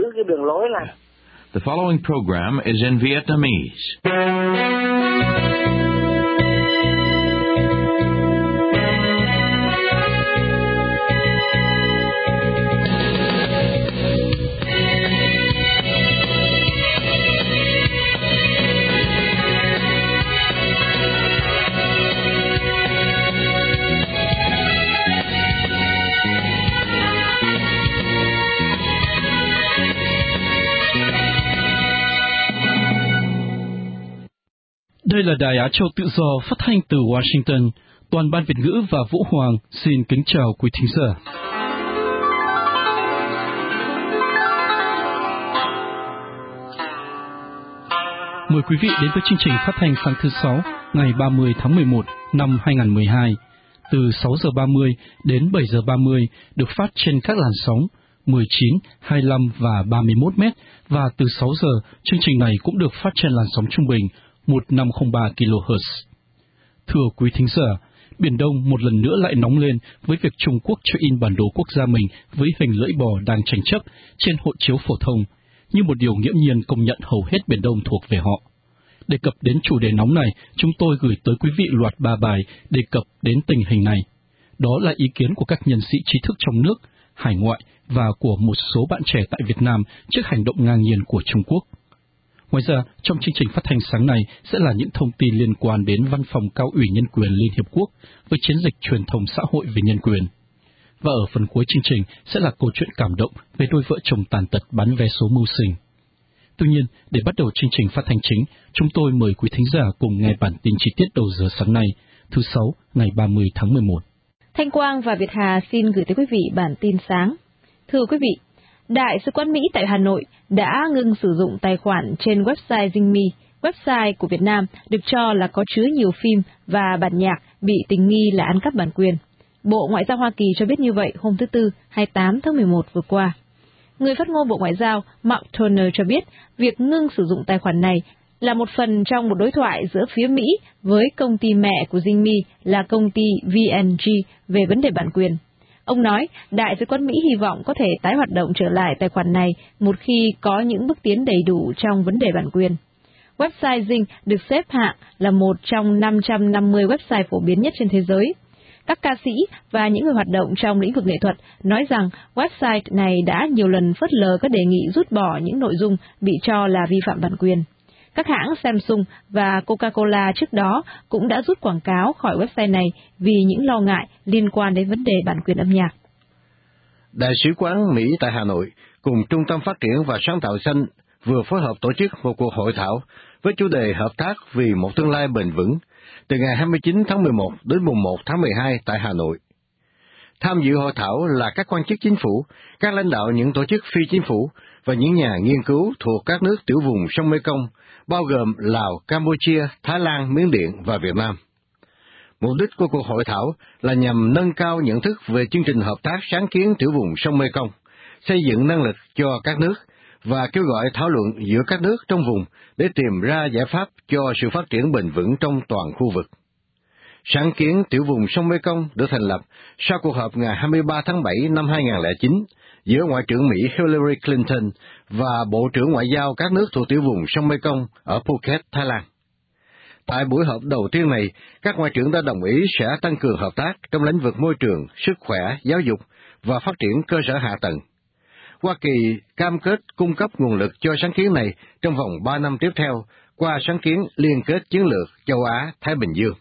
cái đường lối này. The following program is in Vietnamese. Đây là Đài Á Châu Tự Do phát thanh từ Washington. Toàn ban Việt ngữ và Vũ Hoàng xin kính chào quý thính giả. Mời quý vị đến với chương trình phát thanh sáng thứ Sáu, ngày 30 tháng 11 năm 2012, từ 6 giờ 30 đến 7 giờ 30, được phát trên các làn sóng 19, 25 và 31 mét, và từ 6 giờ, chương trình này cũng được phát trên làn sóng trung bình 1503 kHz. Thưa quý thính giả, Biển Đông một lần nữa lại nóng lên với việc Trung Quốc cho in bản đồ quốc gia mình với hình lưỡi bò đang tranh chấp trên hộ chiếu phổ thông, như một điều nghiễm nhiên công nhận hầu hết Biển Đông thuộc về họ. Đề cập đến chủ đề nóng này, chúng tôi gửi tới quý vị loạt 3 bài đề cập đến tình hình này. Đó là ý kiến của các nhân sĩ trí thức trong nước, hải ngoại và của một số bạn trẻ tại Việt Nam trước hành động ngang nhiên của Trung Quốc. Ngoài ra, trong chương trình phát thanh sáng nay sẽ là những thông tin liên quan đến Văn phòng Cao ủy Nhân quyền Liên Hiệp Quốc với chiến dịch truyền thông xã hội về nhân quyền. Và ở phần cuối chương trình sẽ là câu chuyện cảm động về đôi vợ chồng tàn tật bán vé số mưu sinh. Tuy nhiên, để bắt đầu chương trình phát thanh chính, chúng tôi mời quý thính giả cùng nghe bản tin chi tiết đầu giờ sáng nay, thứ Sáu, ngày 30 tháng 11. Thanh Quang và Việt Hà xin gửi tới quý vị bản tin sáng. Thưa quý vị, Đại sứ quán Mỹ tại Hà Nội đã ngưng sử dụng tài khoản trên website Zingme, website của Việt Nam được cho là có chứa nhiều phim và bản nhạc bị tình nghi là ăn cắp bản quyền. Bộ Ngoại giao Hoa Kỳ cho biết như vậy hôm thứ Tư, 28 tháng 11 vừa qua. Người phát ngôn Bộ Ngoại giao Mark Toner cho biết việc ngưng sử dụng tài khoản này là một phần trong một đối thoại giữa phía Mỹ với công ty mẹ của Zingme là công ty VNG về vấn đề bản quyền. Ông nói, Đại sứ quán Mỹ hy vọng có thể tái hoạt động trở lại tài khoản này một khi có những bước tiến đầy đủ trong vấn đề bản quyền. Website Zing được xếp hạng là một trong 550 website phổ biến nhất trên thế giới. Các ca sĩ và những người hoạt động trong lĩnh vực nghệ thuật nói rằng website này đã nhiều lần phớt lờ các đề nghị rút bỏ những nội dung bị cho là vi phạm bản quyền. Các hãng Samsung và Coca-Cola trước đó cũng đã rút quảng cáo khỏi website này vì những lo ngại liên quan đến vấn đề bản quyền âm nhạc. Đại sứ quán Mỹ tại Hà Nội cùng Trung tâm Phát triển và Sáng tạo Xanh vừa phối hợp tổ chức một cuộc hội thảo với chủ đề Hợp tác vì một tương lai bền vững từ ngày 29 tháng 11 đến mùng 1 tháng 12 tại Hà Nội. Tham dự hội thảo là các quan chức chính phủ, các lãnh đạo những tổ chức phi chính phủ và những nhà nghiên cứu thuộc các nước tiểu vùng sông Mekong, bao gồm Lào, Campuchia, Thái Lan, Miến Điện và Việt Nam. Mục đích của cuộc hội thảo là nhằm nâng cao nhận thức về chương trình hợp tác sáng kiến tiểu vùng sông Mekong, xây dựng năng lực cho các nước và kêu gọi thảo luận giữa các nước trong vùng để tìm ra giải pháp cho sự phát triển bền vững trong toàn khu vực. Sáng kiến tiểu vùng sông Mekong được thành lập sau cuộc họp ngày 23 tháng 7 năm 2009 giữa Ngoại trưởng Mỹ Hillary Clinton và Bộ trưởng Ngoại giao các nước thuộc tiểu vùng sông Mekong ở Phuket, Thái Lan. Tại buổi họp đầu tiên này, các ngoại trưởng đã đồng ý sẽ tăng cường hợp tác trong lĩnh vực môi trường, sức khỏe, giáo dục và phát triển cơ sở hạ tầng. Hoa Kỳ cam kết cung cấp nguồn lực cho sáng kiến này trong vòng 3 năm tiếp theo qua sáng kiến liên kết chiến lược châu Á-Thái Bình Dương.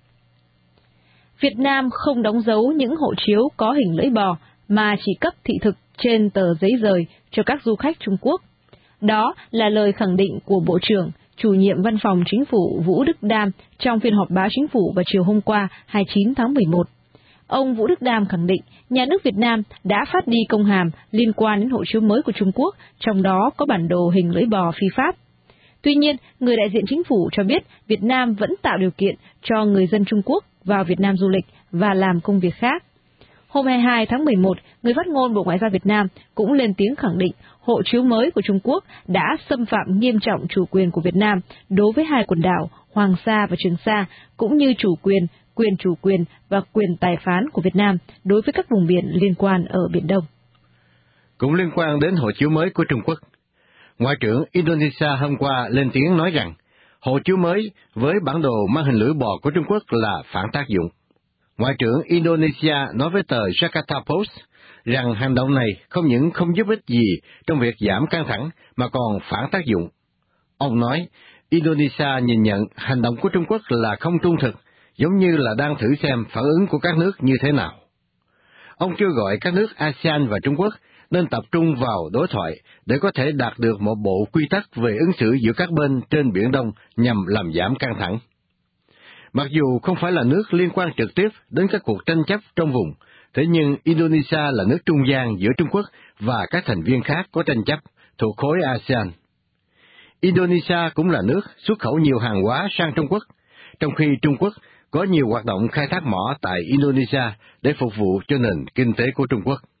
Việt Nam không đóng dấu những hộ chiếu có hình lưỡi bò mà chỉ cấp thị thực trên tờ giấy rời cho các du khách Trung Quốc. Đó là lời khẳng định của Bộ trưởng, chủ nhiệm Văn phòng Chính phủ Vũ Đức Đam trong phiên họp báo Chính phủ vào chiều hôm qua 29 tháng 11. Ông Vũ Đức Đam khẳng định nhà nước Việt Nam đã phát đi công hàm liên quan đến hộ chiếu mới của Trung Quốc, trong đó có bản đồ hình lưỡi bò phi pháp. Tuy nhiên, người đại diện chính phủ cho biết Việt Nam vẫn tạo điều kiện cho người dân Trung Quốc vào Việt Nam du lịch và làm công việc khác. Hôm 22 tháng 11, người phát ngôn Bộ Ngoại giao Việt Nam cũng lên tiếng khẳng định hộ chiếu mới của Trung Quốc đã xâm phạm nghiêm trọng chủ quyền của Việt Nam đối với hai quần đảo Hoàng Sa và Trường Sa, cũng như quyền chủ quyền và quyền tài phán của Việt Nam đối với các vùng biển liên quan ở Biển Đông. cũng liên quan đến hộ chiếu mới của Trung Quốc. Ngoại trưởng Indonesia hôm qua lên tiếng nói rằng hộ chiếu mới với bản đồ mang hình lưỡi bò của Trung Quốc là phản tác dụng. Ngoại trưởng Indonesia nói với tờ Jakarta Post rằng hành động này không những không giúp ích gì trong việc giảm căng thẳng mà còn phản tác dụng. Ông nói, Indonesia nhìn nhận hành động của Trung Quốc là không trung thực, giống như là đang thử xem phản ứng của các nước như thế nào. Ông kêu gọi các nước ASEAN và Trung Quốc nên tập trung vào đối thoại để có thể đạt được một bộ quy tắc về ứng xử giữa các bên trên Biển Đông nhằm làm giảm căng thẳng. Mặc dù không phải là nước liên quan trực tiếp đến các cuộc tranh chấp trong vùng, thế nhưng Indonesia là nước trung gian giữa Trung Quốc và các thành viên khác có tranh chấp thuộc khối ASEAN. Indonesia cũng là nước xuất khẩu nhiều hàng hóa sang Trung Quốc, trong khi Trung Quốc có nhiều hoạt động khai thác mỏ tại Indonesia để phục vụ cho nền kinh tế của Trung Quốc.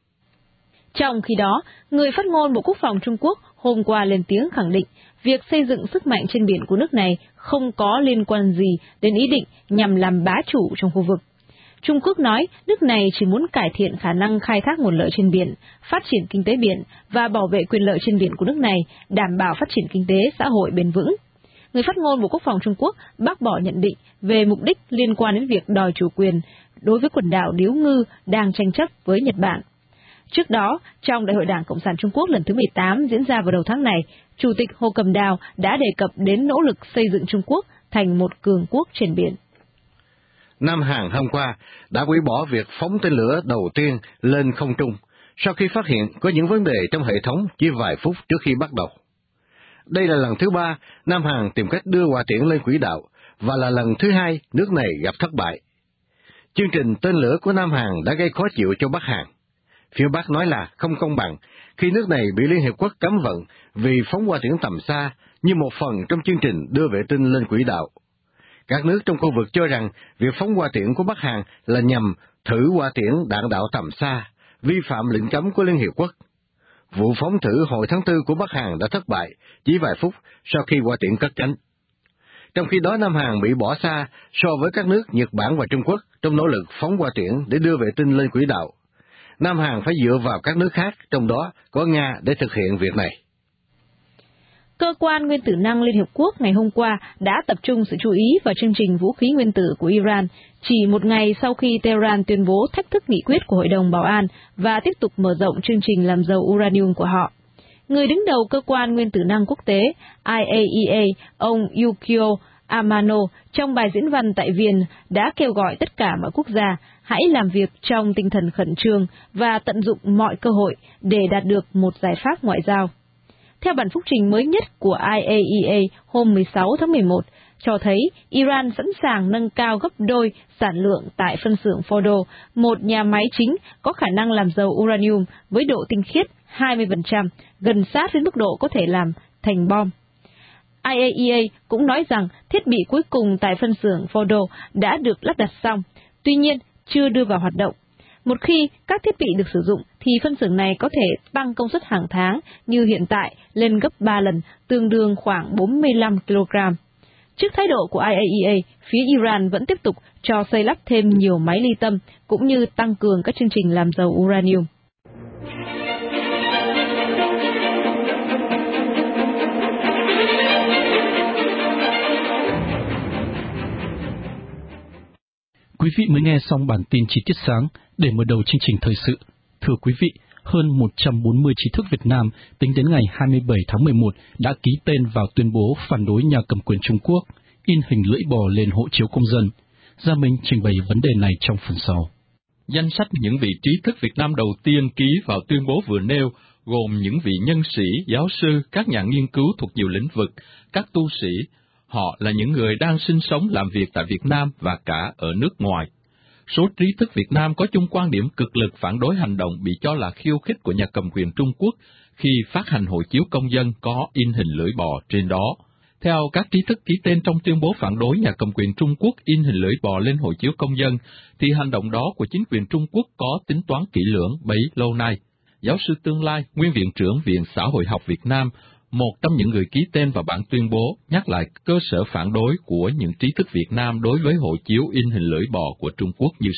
Trong khi đó, người phát ngôn Bộ Quốc phòng Trung Quốc hôm qua lên tiếng khẳng định việc xây dựng sức mạnh trên biển của nước này không có liên quan gì đến ý định nhằm làm bá chủ trong khu vực. Trung Quốc nói nước này chỉ muốn cải thiện khả năng khai thác nguồn lợi trên biển, phát triển kinh tế biển và bảo vệ quyền lợi trên biển của nước này, đảm bảo phát triển kinh tế xã hội bền vững. Người phát ngôn Bộ Quốc phòng Trung Quốc bác bỏ nhận định về mục đích liên quan đến việc đòi chủ quyền đối với quần đảo Điếu Ngư đang tranh chấp với Nhật Bản. Trước đó, trong Đại hội Đảng Cộng sản Trung Quốc lần thứ 18 diễn ra vào đầu tháng này, Chủ tịch Hồ Cẩm Đào đã đề cập đến nỗ lực xây dựng Trung Quốc thành một cường quốc trên biển. Nam Hàn hôm qua đã hủy bỏ việc phóng tên lửa đầu tiên lên không trung, sau khi phát hiện có những vấn đề trong hệ thống chỉ vài phút trước khi bắt đầu. Đây là lần thứ 3 Nam Hàn tìm cách đưa hỏa tiễn lên quỹ đạo, và là lần thứ 2 nước này gặp thất bại. Chương trình tên lửa của Nam Hàn đã gây khó chịu cho Bắc Hàn. Phía Bắc nói là không công bằng khi nước này bị Liên Hiệp Quốc cấm vận vì phóng hỏa tiễn tầm xa như một phần trong chương trình đưa vệ tinh lên quỹ đạo. Các nước trong khu vực cho rằng việc phóng hỏa tiễn của Bắc Hàn là nhằm thử hỏa tiễn đạn đạo tầm xa, vi phạm lệnh cấm của Liên Hiệp Quốc. Vụ phóng thử hồi tháng 4 của Bắc Hàn đã thất bại chỉ vài phút sau khi hỏa tiễn cất cánh. Trong khi đó, Nam Hàn bị bỏ xa so với các nước Nhật Bản và Trung Quốc trong nỗ lực phóng hỏa tiễn để đưa vệ tinh lên quỹ đạo. Nam Hàn phải dựa vào các nước khác, trong đó có Nga, để thực hiện việc này. Cơ quan Nguyên tử năng Liên Hợp Quốc ngày hôm qua đã tập trung sự chú ý vào chương trình vũ khí nguyên tử của Iran, chỉ một ngày sau khi Tehran tuyên bố thách thức nghị quyết của Hội đồng Bảo an và tiếp tục mở rộng chương trình làm giàu uranium của họ. Người đứng đầu cơ quan Nguyên tử năng quốc tế IAEA, ông Yukio Amano, trong bài diễn văn tại Viên đã kêu gọi tất cả mọi quốc gia hãy làm việc trong tinh thần khẩn trương và tận dụng mọi cơ hội để đạt được một giải pháp ngoại giao. Theo bản phúc trình mới nhất của IAEA hôm 16 tháng 11, cho thấy Iran sẵn sàng nâng cao gấp đôi sản lượng tại phân xưởng Fordo, một nhà máy chính có khả năng làm giàu uranium với độ tinh khiết 20%, gần sát với mức độ có thể làm thành bom. IAEA cũng nói rằng thiết bị cuối cùng tại phân xưởng Fordo đã được lắp đặt xong, tuy nhiên chưa đưa vào hoạt động. Một khi các thiết bị được sử dụng thì phân xưởng này có thể tăng công suất hàng tháng như hiện tại lên gấp 3 lần, tương đương khoảng 45 kg. Trước thái độ của IAEA, phía Iran vẫn tiếp tục cho xây lắp thêm nhiều máy ly tâm, cũng như tăng cường các chương trình làm giàu uranium. Quý vị mới nghe xong bản tin chi tiết sáng. Để mở đầu chương trình thời sự, thưa quý vị, hơn 140 trí thức Việt Nam tính đến ngày 27 tháng 11 đã ký tên vào tuyên bố phản đối nhà cầm quyền Trung Quốc, in hình lưỡi bò lên hộ chiếu công dân. Gia Minh trình bày vấn đề này trong phần sau. Danh sách những vị trí thức Việt Nam đầu tiên ký vào tuyên bố vừa nêu gồm những vị nhân sĩ, giáo sư, các nhà nghiên cứu thuộc nhiều lĩnh vực, các tu sĩ. Họ là những người đang sinh sống làm việc tại Việt Nam và cả ở nước ngoài. Số trí thức Việt Nam có chung quan điểm cực lực phản đối hành động bị cho là khiêu khích của nhà cầm quyền Trung Quốc khi phát hành hộ chiếu công dân có in hình lưỡi bò trên đó. Theo các trí thức ký tên trong tuyên bố phản đối nhà cầm quyền Trung Quốc in hình lưỡi bò lên hộ chiếu công dân, thì hành động đó của chính quyền Trung Quốc có tính toán kỹ lưỡng bấy lâu nay. Giáo sư Tương Lai, nguyên viện trưởng Viện Xã hội học Việt Nam, một trong những người ký tên vào bản tuyên bố, nhắc lại cơ sở phản đối của những trí thức Việt Nam đối với hộ chiếu in hình lưỡi bò của Trung Quốc như sau.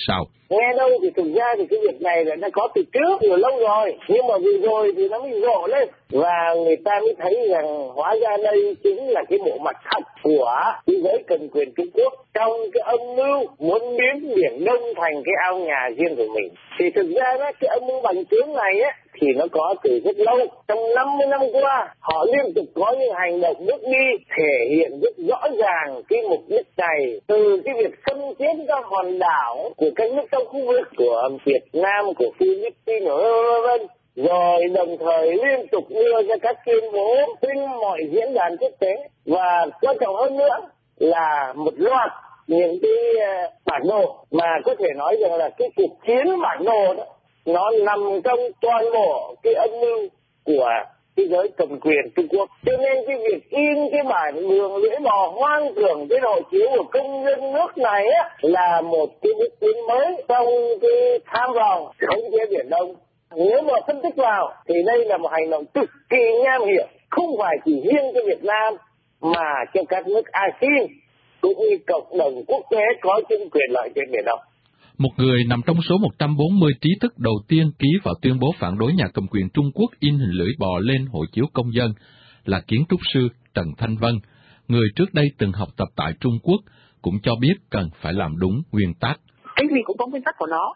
Nghe đâu thì thực ra thì cái việc này là đã có từ trước từ lâu rồi, nhưng mà vừa rồi thì nó mới rộ lên và người ta mới thấy rằng hóa ra đây chính là cái bộ mặt thật của thế giới cầm quyền Trung Quốc trong cái âm mưu muốn biến Biển Đông thành cái ao nhà riêng của mình. Thì thực ra đó, cái âm mưu bành trướng này á thì nó có từ rất lâu. Trong 50 năm qua, họ liên tục có những hành động bước đi thể hiện rất rõ ràng cái mục đích này, từ cái việc xâm chiếm các hòn đảo của các nước trong khu vực, của Việt Nam, của Philippines, v.v. Rồi đồng thời liên tục đưa ra các tuyên bố trên mọi diễn đàn quốc tế. Và quan trọng hơn nữa là một loạt những cái bản đồ mà có thể nói rằng là cái cuộc chiến bản đồ đó nó nằm trong toàn bộ cái âm mưu của thế giới cầm quyền Trung Quốc. Cho nên cái việc in cái bản đường lưỡi bò hoang tưởng cái hộ chiếu của công dân nước này á là một cái bước tiến mới trong cái tham vọng khống chế Biển Đông. Nếu mà phân tích vào thì đây là một hành động cực kỳ nham hiểm, không phải chỉ riêng cho Việt Nam mà cho các nước ASEAN cũng như cộng đồng quốc tế có chính quyền lợi trên Biển Đông. Một người nằm trong số 140 trí thức đầu tiên ký vào tuyên bố phản đối nhà cầm quyền Trung Quốc in hình lưỡi bò lên hộ chiếu công dân là kiến trúc sư Trần Thanh Vân, người trước đây từng học tập tại Trung Quốc, cũng cho biết cần phải làm đúng nguyên tắc. Cái gì cũng có nguyên tắc của nó.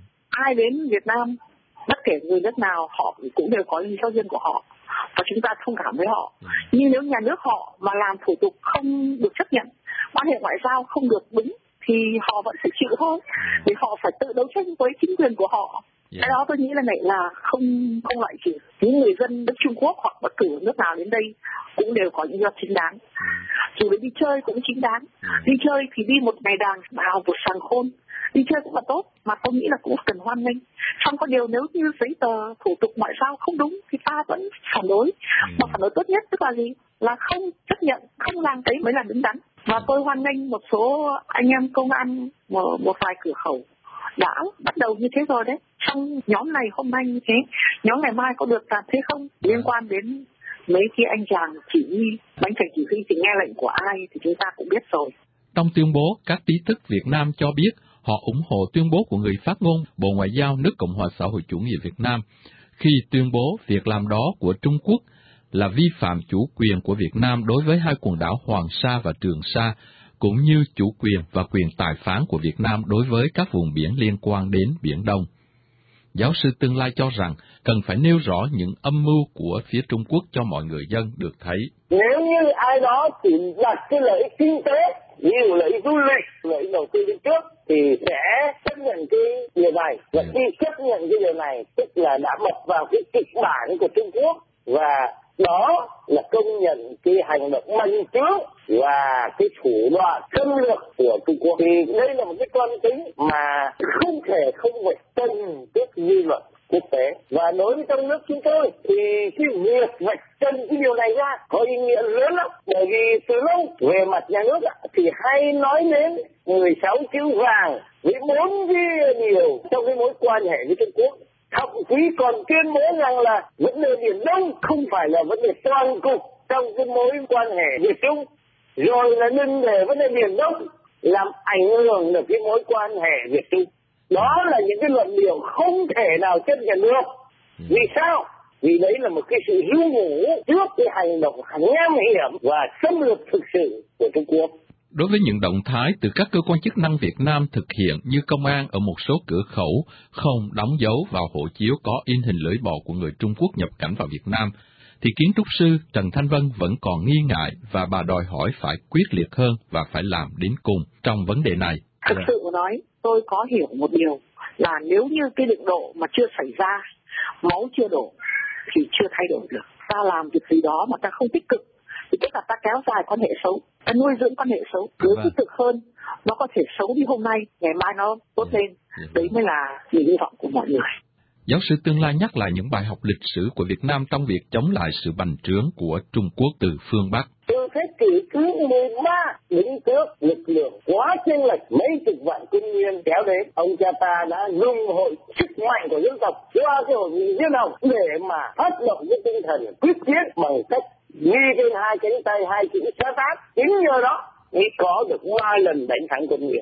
Ai đến Việt Nam, bất kể người nước nào, họ cũng đều có lý do riêng của họ. Và chúng ta thông cảm với họ. Nhưng nếu nhà nước họ mà làm thủ tục không được chấp nhận, quan hệ ngoại giao không được đúng, thì họ vẫn phải chịu thôi. Vì họ phải tự đấu tranh với chính quyền của họ. Cái đó tôi nghĩ là này là không loại trừ. Những người dân nước Trung Quốc hoặc bất cứ nước nào đến đây cũng đều có những lý do chính đáng. Dù đi chơi cũng chính đáng. Đi chơi thì đi một ngày đàng vào một sàng khôn. Đi chơi cũng là tốt, mà tôi nghĩ là cũng cần hoan nghênh. Xong có điều nếu như giấy tờ thủ tục ngoại giao không đúng thì ta vẫn phản đối. Mà phản đối tốt nhất tức là gì? Là không chấp nhận, không làm đấy mới là đứng đắn. Và tôi hoan nghênh một số anh em công an một vài cửa khẩu đã bắt đầu như thế rồi đấy. Trong nhóm này hôm nay như thế, nhóm ngày mai có được làm thế không? Liên quan đến mấy cái anh chàng chỉ huy, bánh thành chỉ huy thì nghe lệnh của ai thì chúng ta cũng biết rồi. Trong tuyên bố, các trí thức Việt Nam cho biết họ ủng hộ tuyên bố của người phát ngôn Bộ Ngoại giao nước Cộng hòa xã hội chủ nghĩa Việt Nam khi tuyên bố việc làm đó của Trung Quốc là vi phạm chủ quyền của Việt Nam đối với hai quần đảo Hoàng Sa và Trường Sa, cũng như chủ quyền và quyền tài phán của Việt Nam đối với các vùng biển liên quan đến Biển Đông. Giáo sư Tương Lai cho rằng cần phải nêu rõ những âm mưu của phía Trung Quốc cho mọi người dân được thấy. Nếu như ai đó chỉ đặt cái lợi ích kinh tế, ví dụ lợi ích du lịch, lợi ích đầu tư đi trước, thì sẽ chấp nhận cái điều này. Và khi chấp nhận cái điều này, tức là đã bật vào cái kịch bản của Trung Quốc, và đó là công nhận cái hành động bành trướng và cái thủ đoạn xâm lược của Trung Quốc. Thì đây là một cái con tính mà không thể không phải tân trước dư luận quốc tế. Và đối với trong nước chúng tôi thì cái việc vạch chân cái điều này ra có ý nghĩa lớn lắm. Bởi vì từ lâu về mặt nhà nước thì hay nói đến 16 chữ vàng với 4 cái điều trong cái mối quan hệ với Trung Quốc. Thậm chí còn tuyên bố rằng là vấn đề Biển Đông không phải là vấn đề toàn cục trong cái mối quan hệ Việt Trung. Rồi là đừng để vấn đề Biển Đông làm ảnh hưởng được cái mối quan hệ Việt Trung. Đó là những cái luận điệu không thể nào chấp nhận được. Vì sao? Vì đấy là một cái sự hưu ngủ trước cái hành động nham hiểm và xâm lược thực sự của Trung Quốc. Đối với những động thái từ các cơ quan chức năng Việt Nam thực hiện như công an ở một số cửa khẩu không đóng dấu vào hộ chiếu có in hình lưỡi bò của người Trung Quốc nhập cảnh vào Việt Nam, thì kiến trúc sư Trần Thanh Vân vẫn còn nghi ngại và bà đòi hỏi phải quyết liệt hơn và phải làm đến cùng trong vấn đề này. Thực sự nói, tôi có hiểu một điều là nếu như cái đụng độ mà chưa xảy ra, máu chưa đổ thì chưa thay đổi được. Ta làm việc gì đó mà ta không tích cực thì tức là ta kéo dài quan hệ xấu, ta nuôi dưỡng quan hệ xấu. Nếu tích cực hơn, nó có thể xấu đi hôm nay, ngày mai nó tốt lên. Đấy mới là niềm hy vọng của mọi người. Giáo sư Tương Lai nhắc lại những bài học lịch sử của Việt Nam trong việc chống lại sự bành trướng của Trung Quốc từ phương Bắc. Từ thế kỷ thứ 13 đứng trước lực lượng quá chênh lệch mấy chục vạn quân Nguyên kéo đến, ông cha ta đã dùng hội sức mạnh của dân tộc qua cái hội nghị Diên Hồng để mà phát động cái tinh thần quyết chiến bằng cách ghi trên hai cánh tay hai chữ xá tác. Chính nhờ đó mới có được 3 lần đánh thắng quân Nguyên.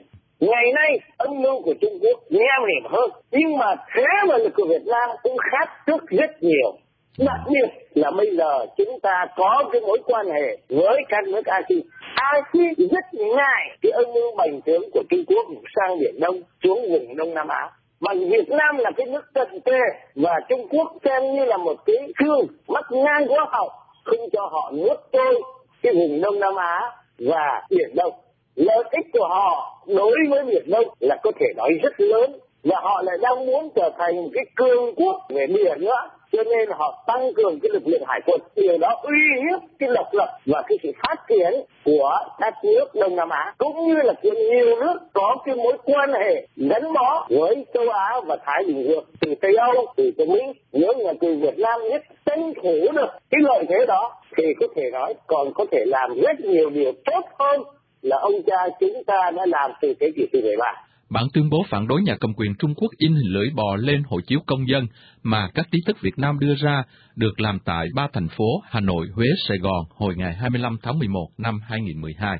Ngày nay âm mưu của Trung Quốc nham hiểm hơn, nhưng mà thế mà lực của Việt Nam cũng khác trước rất nhiều. Đặc biệt là bây giờ chúng ta có cái mối quan hệ với các nước ASEAN. ASEAN rất ngại cái âm mưu bành trướng của Trung Quốc sang Biển Đông, xuống vùng Đông Nam Á. Mà Việt Nam là cái nước cận kề và Trung Quốc xem như là một cái cương mắt ngang của họ, không cho họ nuốt trôi cái vùng Đông Nam Á và Biển Đông. Lợi ích của họ đối với Biển Đông là có thể nói rất lớn, và họ lại đang muốn trở thành một cái cường quốc về biển nữa, cho nên họ tăng cường cái lực lượng hải quân. Điều đó uy hiếp cái độc lập và cái sự phát triển của các nước Đông Nam Á, cũng như là của nhiều nước có cái mối quan hệ gắn bó với châu Á và Thái Bình Dương, từ Tây Âu, từ châu Mỹ. Nếu nhà từ Việt Nam nhất tranh thủ được cái lợi thế đó thì có thể nói còn có thể làm rất nhiều điều tốt hơn là ông cha chúng ta đã làm từ thế kỷ thứ 13. Bản tuyên bố phản đối nhà cầm quyền Trung Quốc in hình lưỡi bò lên hộ chiếu công dân mà các trí thức Việt Nam đưa ra được làm tại 3 thành phố Hà Nội, Huế, Sài Gòn hồi ngày 25 tháng 11 năm 2012.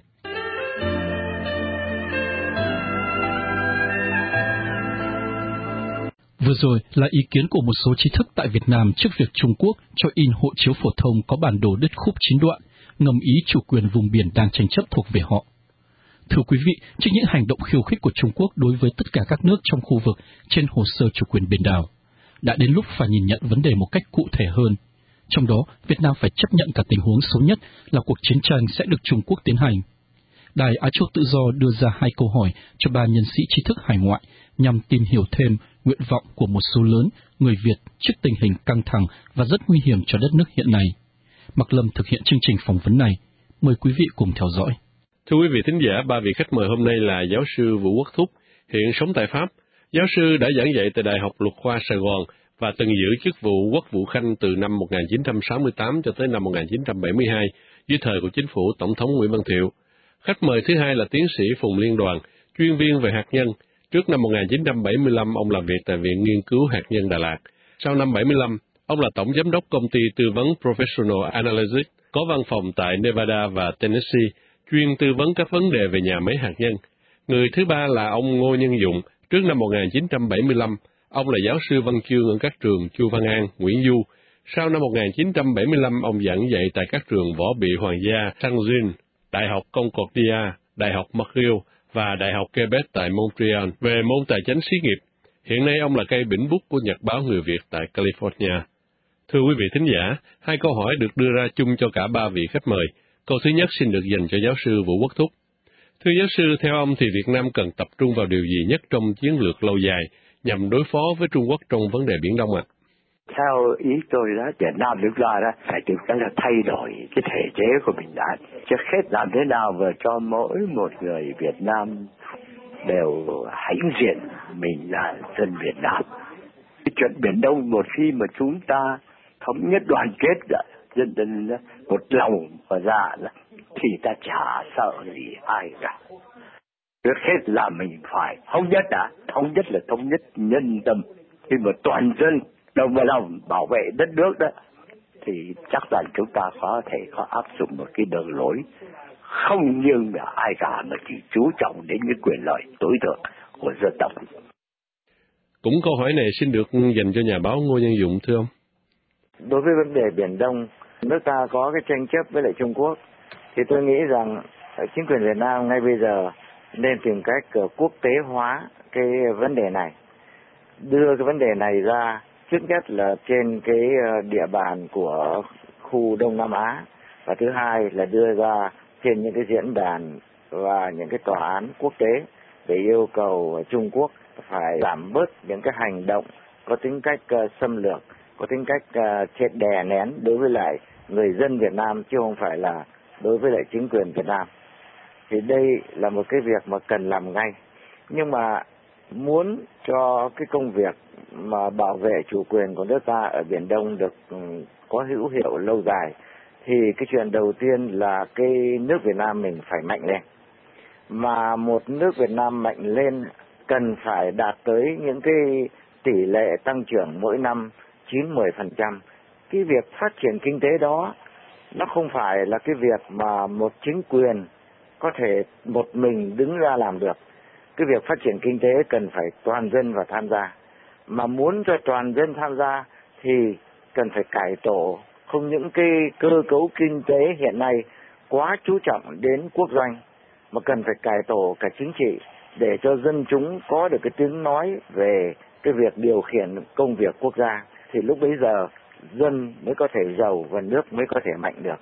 Vừa rồi là ý kiến của một số trí thức tại Việt Nam trước việc Trung Quốc cho in hộ chiếu phổ thông có bản đồ đứt khúc 9 đoạn, ngầm ý chủ quyền vùng biển đang tranh chấp thuộc về họ. Thưa quý vị, trước những hành động khiêu khích của Trung Quốc đối với tất cả các nước trong khu vực trên hồ sơ chủ quyền biển đảo, đã đến lúc phải nhìn nhận vấn đề một cách cụ thể hơn. Trong đó, Việt Nam phải chấp nhận cả tình huống xấu nhất là cuộc chiến tranh sẽ được Trung Quốc tiến hành. Đài Á Châu Tự Do đưa ra 2 câu hỏi cho 3 nhân sĩ trí thức hải ngoại nhằm tìm hiểu thêm nguyện vọng của một số lớn người Việt trước tình hình căng thẳng và rất nguy hiểm cho đất nước hiện nay. Mạc Lâm thực hiện chương trình phỏng vấn này. Mời quý vị cùng theo dõi. Thưa quý vị thính giả, 3 vị khách mời hôm nay là giáo sư Vũ Quốc Thúc, hiện sống tại Pháp. Giáo sư đã giảng dạy tại Đại học Luật khoa Sài Gòn và từng giữ chức vụ Quốc vụ Khanh từ năm 1968 cho tới năm 1972 dưới thời của chính phủ Tổng thống Nguyễn Văn Thiệu. Khách mời thứ hai là tiến sĩ Phùng Liên Đoàn, chuyên viên về hạt nhân. Trước năm 1975, ông làm việc tại Viện Nghiên cứu Hạt nhân Đà Lạt. Sau năm 75, ông là tổng giám đốc công ty tư vấn Professional Analytics, có văn phòng tại Nevada và Tennessee, chuyên tư vấn các vấn đề về nhà máy hạt nhân. Người thứ ba là ông Ngô Nhân Dụng. Trước năm 1975, ông là giáo sư văn chương ở các trường Chu Văn An, Nguyễn Du. Sau năm 1975, ông giảng dạy tại các trường Võ Bị Hoàng gia, Saint-Jean, Đại học Concordia, Đại học McGill và Đại học Quebec tại Montreal về môn tài chính xí nghiệp. Hiện nay ông là cây bỉnh bút của Nhật báo Người Việt tại California. Thưa quý vị thính giả, 2 câu hỏi được đưa ra chung cho cả 3 vị khách mời. Câu thứ nhất xin được dành cho giáo sư Vũ Quốc Thúc. Thưa giáo sư, theo ông thì Việt Nam cần tập trung vào điều gì nhất trong chiến lược lâu dài nhằm đối phó với Trung Quốc trong vấn đề Biển Đông ạ? Theo ý tôi đó, Việt Nam lúc ra đó phải tìm cách là thay đổi cái thể chế của mình đã. Trước hết làm thế nào mà cho mỗi một người Việt Nam đều hãnh diện mình là dân Việt Nam. Cái chuyện Biển Đông một khi mà chúng ta thống nhất đoàn kết dân một lòng và ra thì ta chả sợ gì ai cả. Trước hết là mình phải thống nhất thống nhất là thống nhất nhân tâm. Khi mà toàn dân đồng vào lòng bảo vệ đất nước đó thì chắc là chúng ta có thể có áp dụng một cái đường lối không nghiêng về ai cả mà chỉ chú trọng đến những quyền lợi tối thượng của dân tộc. Cũng câu hỏi này xin được dành cho nhà báo Ngô Nhân Dụng thưa ông. Đối với vấn đề Biển Đông, nước ta có cái tranh chấp với lại Trung Quốc, thì tôi nghĩ rằng chính quyền Việt Nam ngay bây giờ nên tìm cách quốc tế hóa cái vấn đề này, đưa cái vấn đề này ra trước nhất là trên cái địa bàn của khu Đông Nam Á, và thứ hai là đưa ra trên những cái diễn đàn và những cái tòa án quốc tế để yêu cầu Trung Quốc phải giảm bớt những cái hành động có tính cách xâm lược, có tính cách đè nén đối với lại người dân Việt Nam chứ không phải là đối với lại chính quyền Việt Nam. Thì đây là một cái việc mà cần làm ngay. Nhưng mà muốn cho cái công việc mà bảo vệ chủ quyền của nước ta ở Biển Đông được có hữu hiệu lâu dài thì cái chuyện đầu tiên là cái nước Việt Nam mình phải mạnh lên. Mà một nước Việt Nam mạnh lên cần phải đạt tới những cái tỷ lệ tăng trưởng mỗi năm 9-10%. Cái việc phát triển kinh tế đó nó không phải là cái việc mà một chính quyền có thể một mình đứng ra làm được. cái việc phát triển kinh tế cần phải toàn dân và tham gia. Mà muốn cho toàn dân tham gia thì cần phải cải tổ không những cái cơ cấu kinh tế hiện nay quá chú trọng đến quốc doanh, mà cần phải cải tổ cả chính trị để cho dân chúng có được cái tiếng nói về cái việc điều khiển công việc quốc gia. Thì lúc bấy giờ dân mới có thể giàu và nước mới có thể mạnh được.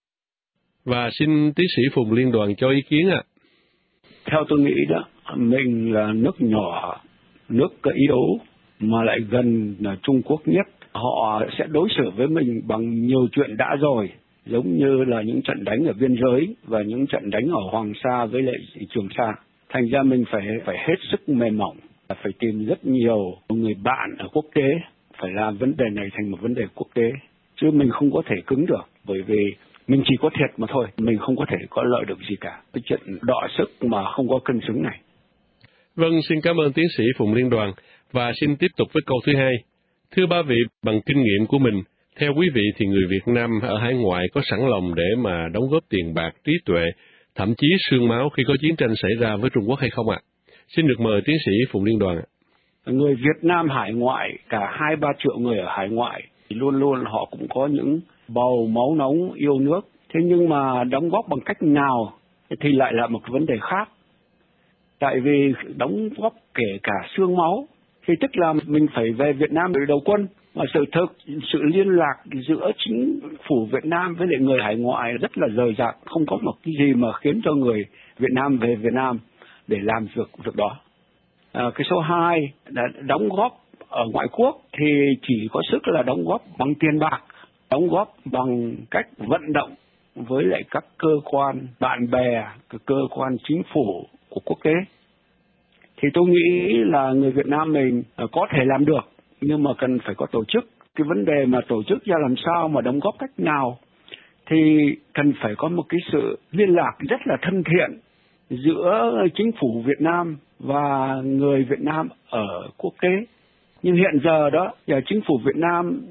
Và xin tiến sĩ Phùng Liên Đoàn cho ý kiến ạ. Theo tôi nghĩ đó, mình là nước nhỏ, nước yếu mà lại gần Trung Quốc nhất. Họ sẽ đối xử với mình bằng nhiều chuyện đã rồi, giống như là những trận đánh ở biên giới và những trận đánh ở Hoàng Sa với lại Trường Sa. Thành ra mình phải hết sức mềm mỏng, phải tìm rất nhiều người bạn ở quốc tế, phải làm vấn đề này thành một vấn đề quốc tế. Chứ mình không có thể cứng được, bởi vì mình chỉ có thiệt mà thôi, mình không có thể có lợi được gì cả. Cái chuyện đọ sức mà không có cân xứng này. Vâng, xin cảm ơn tiến sĩ Phùng Liên Đoàn và xin tiếp tục với câu thứ hai. Thưa ba vị, bằng kinh nghiệm của mình, theo quý vị thì người Việt Nam ở hải ngoại có sẵn lòng để mà đóng góp tiền bạc, trí tuệ, thậm chí xương máu khi có chiến tranh xảy ra với Trung Quốc hay không ạ? Xin được mời tiến sĩ Phùng Liên Đoàn ạ. Người Việt Nam hải ngoại, cả 2-3 triệu người ở hải ngoại, thì luôn luôn họ cũng có những bầu máu nóng yêu nước. Thế nhưng mà đóng góp bằng cách nào thì lại là một vấn đề khác. Tại vì đóng góp kể cả xương máu, thì tức là mình phải về Việt Nam để đầu quân. Mà sự liên lạc giữa chính phủ Việt Nam với lại người hải ngoại rất là rời rạc, không có một cái gì mà khiến cho người Việt Nam về Việt Nam để làm việc đó. Cái số 2 là đóng góp ở ngoại quốc thì chỉ có sức là đóng góp bằng tiền bạc, đóng góp bằng cách vận động với lại các cơ quan bạn bè, cơ quan chính phủ của quốc tế. Thì tôi nghĩ là người Việt Nam mình có thể làm được, nhưng mà cần phải có tổ chức. Cái vấn đề mà tổ chức ra làm sao mà đóng góp cách nào thì cần phải có một cái sự liên lạc rất là thân thiện giữa chính phủ Việt Nam và người Việt Nam ở quốc tế. Nhưng hiện giờ đó, chính phủ Việt Nam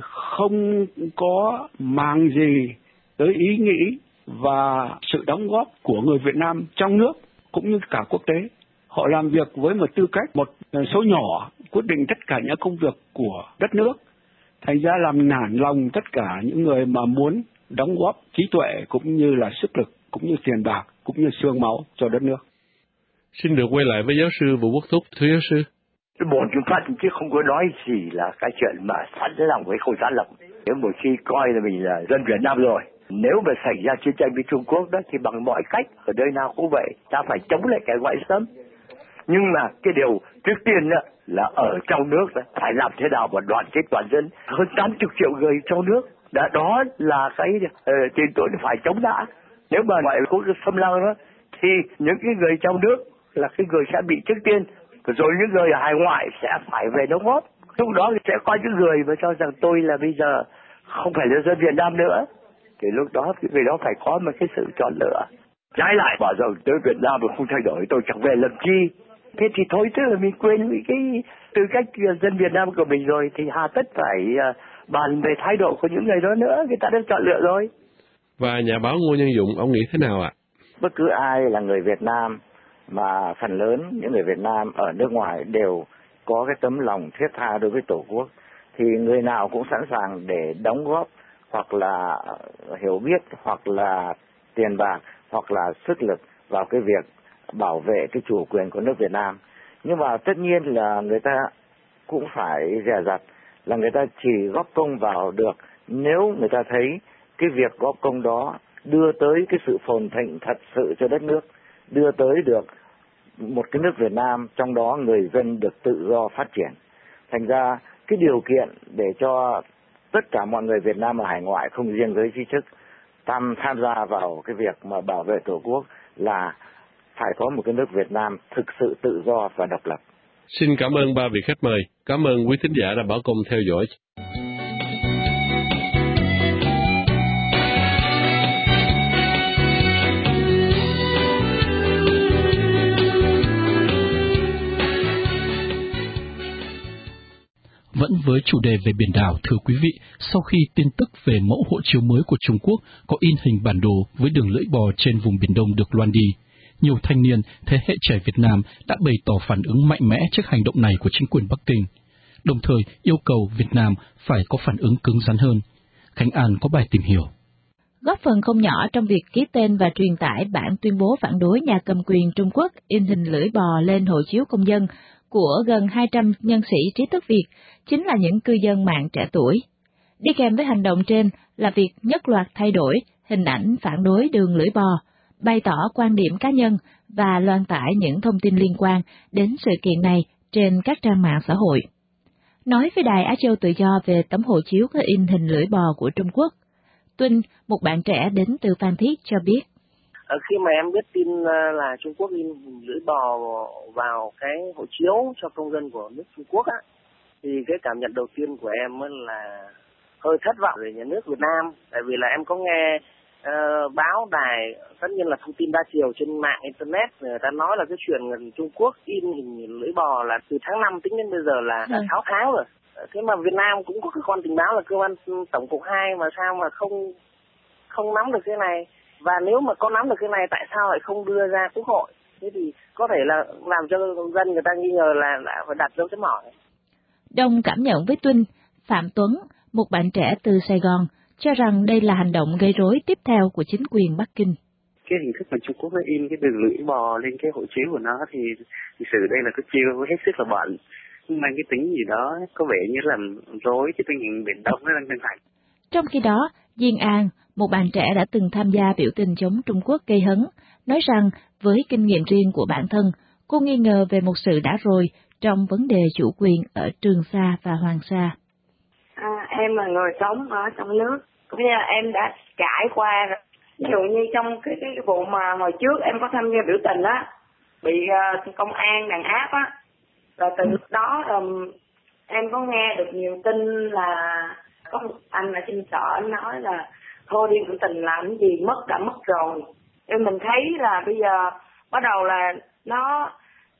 không có màng gì tới ý nghĩ và sự đóng góp của người Việt Nam trong nước cũng như cả quốc tế. Họ làm việc với một tư cách một số nhỏ quyết định tất cả những công việc của đất nước. Thành ra làm nản lòng tất cả những người mà muốn đóng góp trí tuệ cũng như là sức lực, cũng như tiền bạc, cũng như xương máu cho đất nước. Xin được quay lại với giáo sư Vũ Quốc Thúc. Thưa giáo sư. Bọn chúng ta chứ không có nói gì là cái chuyện mà sẵn lòng với không sẵn lòng. Nếu một khi coi là mình là dân Việt Nam rồi, nếu mà xảy ra chiến tranh với Trung Quốc đó thì bằng mọi cách ở nơi nào cũng vậy, ta phải chống lại cái ngoại xâm. Nhưng mà cái điều trước tiên đó, là ở trong nước đó, phải làm thế nào mà đoàn kết toàn dân, hơn 80 triệu người trong nước. Đó là cái tiền tối phải chống đã. Nếu mà ngoại quốc xâm lăng đó thì những cái người trong nước là cái người sẽ bị trước tiên, rồi những người ở hải ngoại sẽ phải về đóng góp. Lúc đó sẽ có những người mà cho rằng tôi là bây giờ không phải là dân Việt Nam nữa, thì lúc đó vì đó phải có một cái sự chọn lựa. Trái lại bảo rằng tới Việt Nam mà không thay đổi tôi chẳng về làm chi. Thế thì thôi, tức là mình quên cái tư cách dân Việt Nam của mình rồi, thì hà tất phải bàn về thái độ của những người đó nữa, người ta đã chọn lựa rồi. Và nhà báo Ngô Nhân Dụng, ông nghĩ thế nào ạ? Bất cứ ai là người Việt Nam, mà phần lớn những người Việt Nam ở nước ngoài đều có cái tấm lòng thiết tha đối với Tổ quốc, thì người nào cũng sẵn sàng để đóng góp hoặc là hiểu biết, hoặc là tiền bạc, hoặc là sức lực vào cái việc bảo vệ cái chủ quyền của nước Việt Nam. Nhưng mà tất nhiên là người ta cũng phải dè dặt, là người ta chỉ góp công vào được nếu người ta thấy cái việc góp công đó đưa tới cái sự phồn thịnh thật sự cho đất nước, đưa tới được một cái nước Việt Nam trong đó người dân được tự do phát triển. Thành ra cái điều kiện để cho tất cả mọi người Việt Nam ở hải ngoại, không riêng giới trí thức, tham gia vào cái việc mà bảo vệ Tổ quốc là phải có một cái nước Việt Nam thực sự tự do và độc lập. Xin cảm ơn ba vị khách mời. Cảm ơn quý thính giả đã bỏ công theo dõi. Vẫn với chủ đề về biển đảo, thưa quý vị, sau khi tin tức về mẫu hộ chiếu mới của Trung Quốc có in hình bản đồ với đường lưỡi bò trên vùng Biển Đông được loan đi, nhiều thanh niên thế hệ trẻ Việt Nam đã bày tỏ phản ứng mạnh mẽ trước hành động này của chính quyền Bắc Kinh, đồng thời yêu cầu Việt Nam phải có phản ứng cứng rắn hơn. Khánh An có bài tìm hiểu. Góp phần không nhỏ trong việc ký tên và truyền tải bản tuyên bố phản đối nhà cầm quyền Trung Quốc in hình lưỡi bò lên hộ chiếu công dân của gần 200 nhân sĩ trí thức Việt, chính là những cư dân mạng trẻ tuổi. Đi kèm với hành động trên là việc nhất loạt thay đổi hình ảnh phản đối đường lưỡi bò, bày tỏ quan điểm cá nhân và loan tải những thông tin liên quan đến sự kiện này trên các trang mạng xã hội. Nói với Đài Á Châu Tự Do về tấm hộ chiếu có in hình lưỡi bò của Trung Quốc, Tuân, một bạn trẻ đến từ Phan Thiết cho biết. Khi mà em biết tin là Trung Quốc in lưỡi bò vào cái hộ chiếu cho công dân của nước Trung Quốc á, thì cái cảm nhận đầu tiên của em là hơi thất vọng về nhà nước Việt Nam, tại vì là em có nghe báo đài, tất nhiên là thông tin đa chiều trên mạng internet, người ta nói là cái chuyện Trung Quốc in hình lưỡi bò là từ tháng 5 tính đến bây giờ là 6 tháng rồi. Thế mà Việt Nam cũng có cơ quan tình báo là cơ quan tổng cục 2 mà sao mà không nắm được cái này, và nếu mà có nắm được cái này tại sao lại không đưa ra Quốc hội? Thế thì có thể là làm cho dân người ta nghi ngờ là phải đặt dấu chấm hỏi. Đồng cảm nhận với Tuân, Phạm Tuấn, một bạn trẻ từ Sài Gòn, cho rằng đây là hành động gây rối tiếp theo của chính quyền Bắc Kinh. Cái hình thức mà Trung Quốc nó in cái đường lưỡi bò lên cái hộ chiếu của nó thì thực sự đây là cái chiêu hết sức là bẩn, mang cái tính gì đó có vẻ như làm rối cái tình hình Biển Đông nó đang căng thẳng. Trong khi đó, Diên An, một bạn trẻ đã từng tham gia biểu tình chống Trung Quốc gây hấn, nói rằng với kinh nghiệm riêng của bản thân, cô nghi ngờ về một sự đã rồi trong vấn đề chủ quyền ở Trường Sa và Hoàng Sa. Em là người sống ở trong nước, cũng như là em đã trải qua, ví dụ như trong cái vụ mà hồi trước em có tham gia biểu tình á, bị công an đàn áp á, rồi từ lúc đó em có nghe được nhiều tin là có một anh ở trên sở anh nói là thôi đi biểu tình làm cái gì, mất đã mất rồi. Nên mình thấy là bây giờ bắt đầu là nó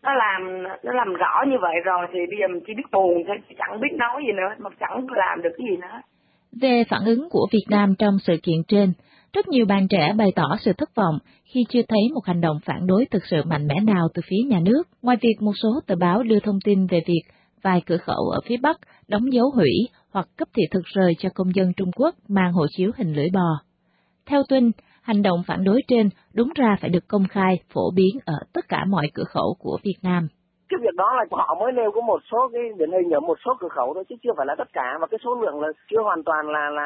làm rõ như vậy rồi thì bây giờ mình chỉ biết buồn thôi, chẳng biết nói gì nữa, mà chẳng làm được cái gì nữa. Về phản ứng của Việt Nam trong sự kiện trên, rất nhiều bạn trẻ bày tỏ sự thất vọng khi chưa thấy một hành động phản đối thực sự mạnh mẽ nào từ phía nhà nước, ngoài việc một số tờ báo đưa thông tin về việc vài cửa khẩu ở phía Bắc đóng dấu hủy hoặc cấp thị thực rời cho công dân Trung Quốc mang hộ chiếu hình lưỡi bò. Theo Tuân, hành động phản đối trên đúng ra phải được công khai, phổ biến ở tất cả mọi cửa khẩu của Việt Nam. Cái việc đó là họ mới nêu có một số cái điển hình ở một số cửa khẩu thôi chứ chưa phải là tất cả, và cái số lượng là chưa hoàn toàn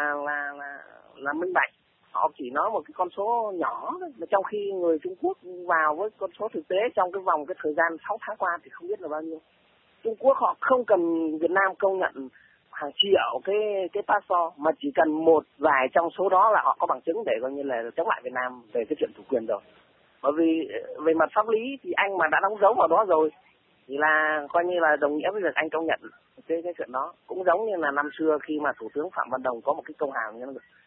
là minh bạch. Họ chỉ nói một cái con số nhỏ, trong khi người Trung Quốc vào với con số thực tế trong cái vòng cái thời gian 6 tháng qua thì không biết là bao nhiêu. Trung Quốc họ không cần Việt Nam công nhận hàng triệu cái passport, mà chỉ cần một vài trong số đó là họ có bằng chứng để coi như là chống lại Việt Nam về cái chuyện chủ quyền rồi. Bởi vì về mặt pháp lý thì anh mà đã đóng dấu vào đó rồi thì là coi như là đồng nghĩa với việc anh công nhận cái chuyện đó. Cũng giống như là năm xưa khi mà Thủ tướng Phạm Văn Đồng có một cái công hàm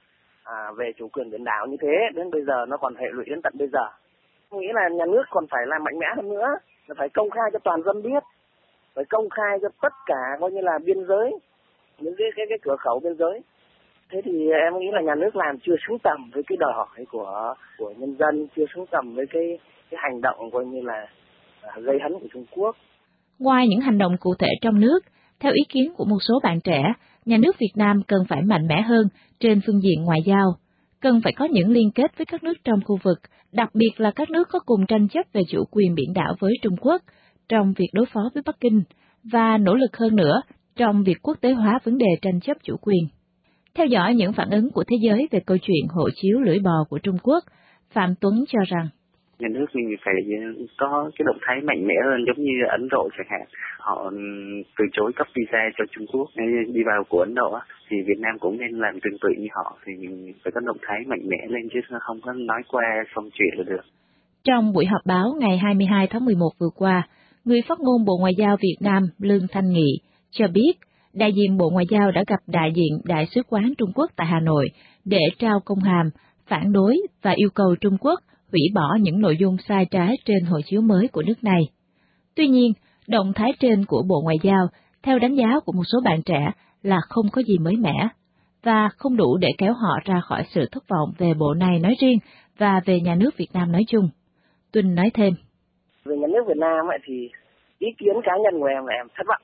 về chủ quyền biển đảo như thế, đến bây giờ nó còn hệ lụy đến tận bây giờ. Tôi nghĩ là nhà nước còn phải làm mạnh mẽ hơn nữa, là phải công khai cho toàn dân biết, phải công khai cho tất cả coi như là biên giới, những cái cửa khẩu biên giới. Thế thì em nghĩ là nhà nước làm chưa xứng tầm với cái đòi hỏi của nhân dân, chưa xứng tầm với cái hành động coi như là gây hấn của Trung Quốc. Ngoài những hành động cụ thể trong nước, theo ý kiến của một số bạn trẻ, nhà nước Việt Nam cần phải mạnh mẽ hơn trên phương diện ngoại giao, cần phải có những liên kết với các nước trong khu vực, đặc biệt là các nước có cùng tranh chấp về chủ quyền biển đảo với Trung Quốc trong việc đối phó với Bắc Kinh, và nỗ lực hơn nữa trong việc quốc tế hóa vấn đề tranh chấp chủ quyền. Theo dõi những phản ứng của thế giới về câu chuyện hộ chiếu lưỡi bò của Trung Quốc, Phạm Tuấn cho rằng nhà nước mình phải có cái động thái mạnh mẽ hơn, giống như Ấn Độ chẳng hạn, họ từ chối cấp visa cho Trung Quốc đi vào của Ấn Độ, thì Việt Nam cũng nên làm tương tự như họ, thì mình phải có động thái mạnh mẽ lên chứ không có nói qua xong chuyện là được. Trong buổi họp báo ngày 22 tháng 11 vừa qua, người phát ngôn Bộ Ngoại giao Việt Nam Lương Thanh Nghị cho biết đại diện Bộ Ngoại giao đã gặp đại diện Đại sứ quán Trung Quốc tại Hà Nội để trao công hàm, phản đối và yêu cầu Trung Quốc hủy bỏ những nội dung sai trái trên hộ chiếu mới của nước này. Tuy nhiên, động thái trên của Bộ Ngoại giao, theo đánh giá của một số bạn trẻ, là không có gì mới mẻ, và không đủ để kéo họ ra khỏi sự thất vọng về bộ này nói riêng và về nhà nước Việt Nam nói chung. Tuân nói thêm. Về nhà nước Việt Nam ấy thì ý kiến cá nhân của em là em thất vọng.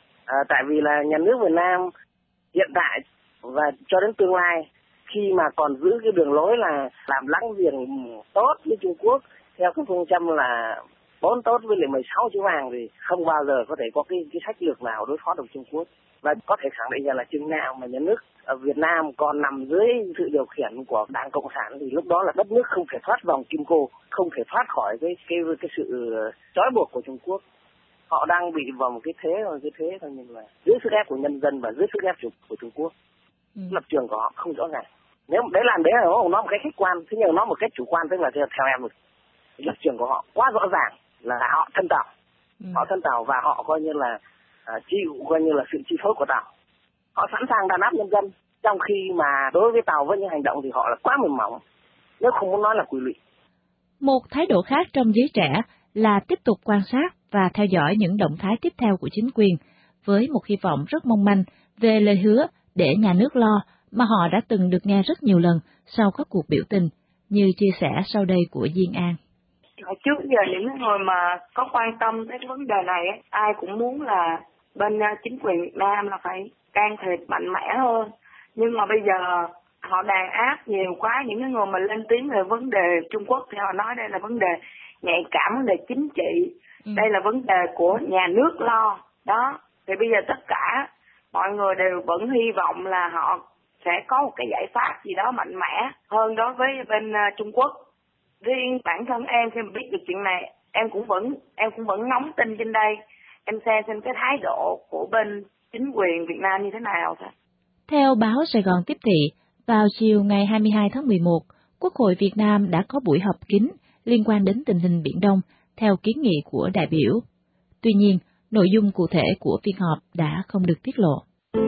Tại vì là nhà nước Việt Nam hiện tại và cho đến tương lai, khi mà còn giữ cái đường lối là làm láng giềng tốt với Trung Quốc theo cái phương châm là 4 tốt với lại 16 chữ vàng, thì không bao giờ có thể có cái sách lược nào đối phó được Trung Quốc. Và có thể khẳng định là chừng nào mà nhà nước ở Việt Nam còn nằm dưới sự điều khiển của Đảng Cộng sản thì lúc đó là đất nước không thể thoát vòng kim cô, không thể thoát khỏi cái sự trói buộc của Trung Quốc. Họ đang bị vào một cái thế thôi, nhưng mà dưới sức ép của nhân dân và dưới sức ép của Trung Quốc. Lập trường của họ không rõ ràng. Nếu đấy là nó một cách khách quan, thế nhưng nó một cách chủ quan, tức là theo em lập trường của họ quá rõ ràng là họ thân Tàu. Họ thân Tàu và họ coi như là chịu coi như là sự chi phối của Tàu. Họ sẵn sàng đàn áp nhân dân, trong khi mà đối với Tàu với những hành động thì họ là quá mềm mỏng, nếu không muốn nói là quỷ lụy. Một thái độ khác trong giới trẻ là tiếp tục quan sát và theo dõi những động thái tiếp theo của chính quyền, với một hy vọng rất mong manh về lời hứa để nhà nước lo mà họ đã từng được nghe rất nhiều lần sau các cuộc biểu tình, như chia sẻ sau đây của Diên An. Hồi trước giờ những người mà có quan tâm đến vấn đề này, ai cũng muốn là bên chính quyền Việt Nam là phải can thiệp mạnh mẽ hơn. Nhưng mà bây giờ họ đàn áp nhiều quá, những người mà lên tiếng về vấn đề Trung Quốc thì họ nói đây là vấn đề nhạy cảm, vấn đề chính trị. Đây là vấn đề của nhà nước lo. Đó, thì bây giờ tất cả mọi người đều vẫn hy vọng là họ sẽ có một cái giải pháp gì đó mạnh mẽ hơn đối với bên Trung Quốc. Riêng bản thân em khi mà biết được chuyện này, em cũng vẫn nóng tin trên đây. Em xem cái thái độ của bên chính quyền Việt Nam như thế nào thôi. Theo báo Sài Gòn Tiếp Thị, vào chiều ngày 22 tháng 11, Quốc hội Việt Nam đã có buổi họp kín liên quan đến tình hình Biển Đông theo kiến nghị của đại biểu. Tuy nhiên, nội dung cụ thể của phiên họp đã không được tiết lộ.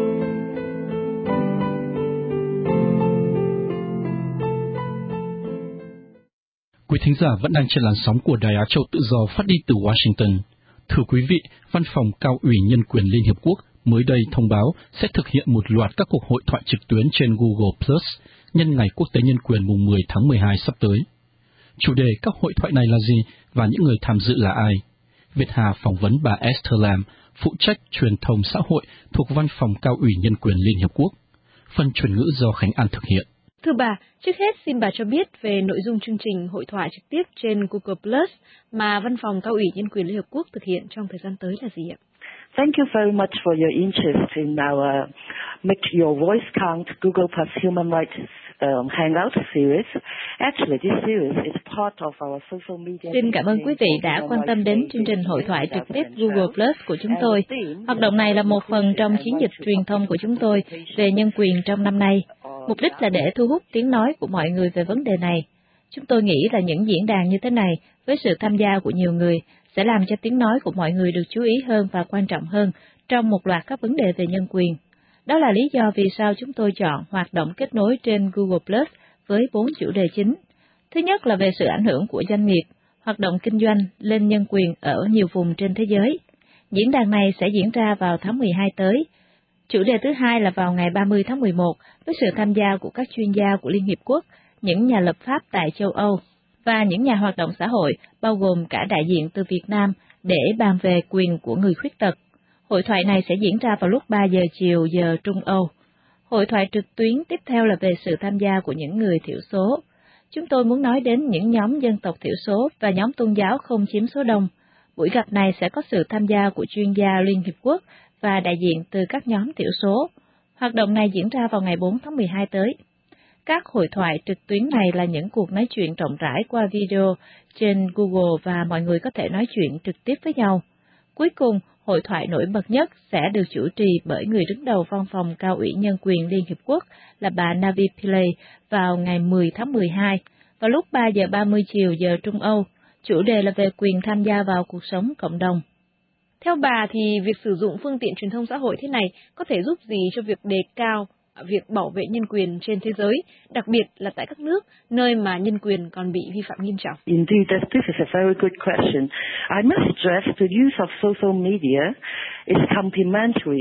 Quý thính giả vẫn đang trên làn sóng của Đài Á Châu Tự Do phát đi từ Washington. Thưa quý vị, Văn phòng Cao ủy Nhân quyền Liên Hiệp Quốc mới đây thông báo sẽ thực hiện một loạt các cuộc hội thoại trực tuyến trên Google Plus nhân ngày Quốc tế Nhân quyền mùng 10 tháng 12 sắp tới. Chủ đề các hội thoại này là gì và những người tham dự là ai? Việt Hà phỏng vấn bà Esther Lam, phụ trách truyền thông xã hội thuộc Văn phòng Cao ủy Nhân quyền Liên Hiệp Quốc. Phần chuyển ngữ do Khánh An thực hiện. Thưa bà, trước hết xin bà cho biết về nội dung chương trình hội thoại trực tiếp trên Google Plus mà Văn phòng Cao ủy Nhân quyền Liên Hợp Quốc thực hiện trong thời gian tới là gì ạ? Thank you very much for your interest in our Make Your Voice Count Google Plus Human Rights Hangout series. Actually, this series is part of our social media. Xin cảm ơn quý vị đã quan tâm đến chương trình hội thoại trực tiếp Google Plus của chúng tôi. Hoạt động này là một phần trong chiến dịch truyền thông của chúng tôi về nhân quyền trong năm nay. Mục đích là để thu hút tiếng nói của mọi người về vấn đề này. Chúng tôi nghĩ là những diễn đàn như thế này, với sự tham gia của nhiều người, sẽ làm cho tiếng nói của mọi người được chú ý hơn và quan trọng hơn trong một loạt các vấn đề về nhân quyền. Đó là lý do vì sao chúng tôi chọn hoạt động kết nối trên Google Plus với 4 chủ đề chính. Thứ nhất là về sự ảnh hưởng của doanh nghiệp, hoạt động kinh doanh lên nhân quyền ở nhiều vùng trên thế giới. Diễn đàn này sẽ diễn ra vào tháng 12 tới. Chủ đề thứ hai là vào ngày 30 tháng 11 với sự tham gia của các chuyên gia của Liên Hiệp Quốc, những nhà lập pháp tại châu Âu và những nhà hoạt động xã hội, bao gồm cả đại diện từ Việt Nam, để bàn về quyền của người khuyết tật. Hội thoại này sẽ diễn ra vào lúc 3 giờ chiều giờ Trung Âu. Hội thoại trực tuyến tiếp theo là về sự tham gia của những người thiểu số. Chúng tôi muốn nói đến những nhóm dân tộc thiểu số và nhóm tôn giáo không chiếm số đông. Buổi gặp này sẽ có sự tham gia của chuyên gia Liên Hiệp Quốc và đại diện từ các nhóm thiểu số. Hoạt động này diễn ra vào ngày 4 tháng 12 tới. Các hội thoại trực tuyến này là những cuộc nói chuyện rộng rãi qua video trên Google và mọi người có thể nói chuyện trực tiếp với nhau. Cuối cùng, hội thoại nổi bật nhất sẽ được chủ trì bởi người đứng đầu Văn phòng Cao ủy Nhân quyền Liên Hiệp Quốc là bà Navi Pillay vào ngày 10 tháng 12, vào lúc 3 giờ 30 chiều giờ Trung Âu. Chủ đề là về quyền tham gia vào cuộc sống cộng đồng. Theo bà thì việc sử dụng phương tiện truyền thông xã hội thế này có thể giúp gì cho việc đề cao việc bảo vệ nhân quyền trên thế giới, đặc biệt là tại các nước nơi mà nhân quyền còn bị vi phạm nghiêm trọng? Indeed, this is a very good question. I must stress the use of social media is complementary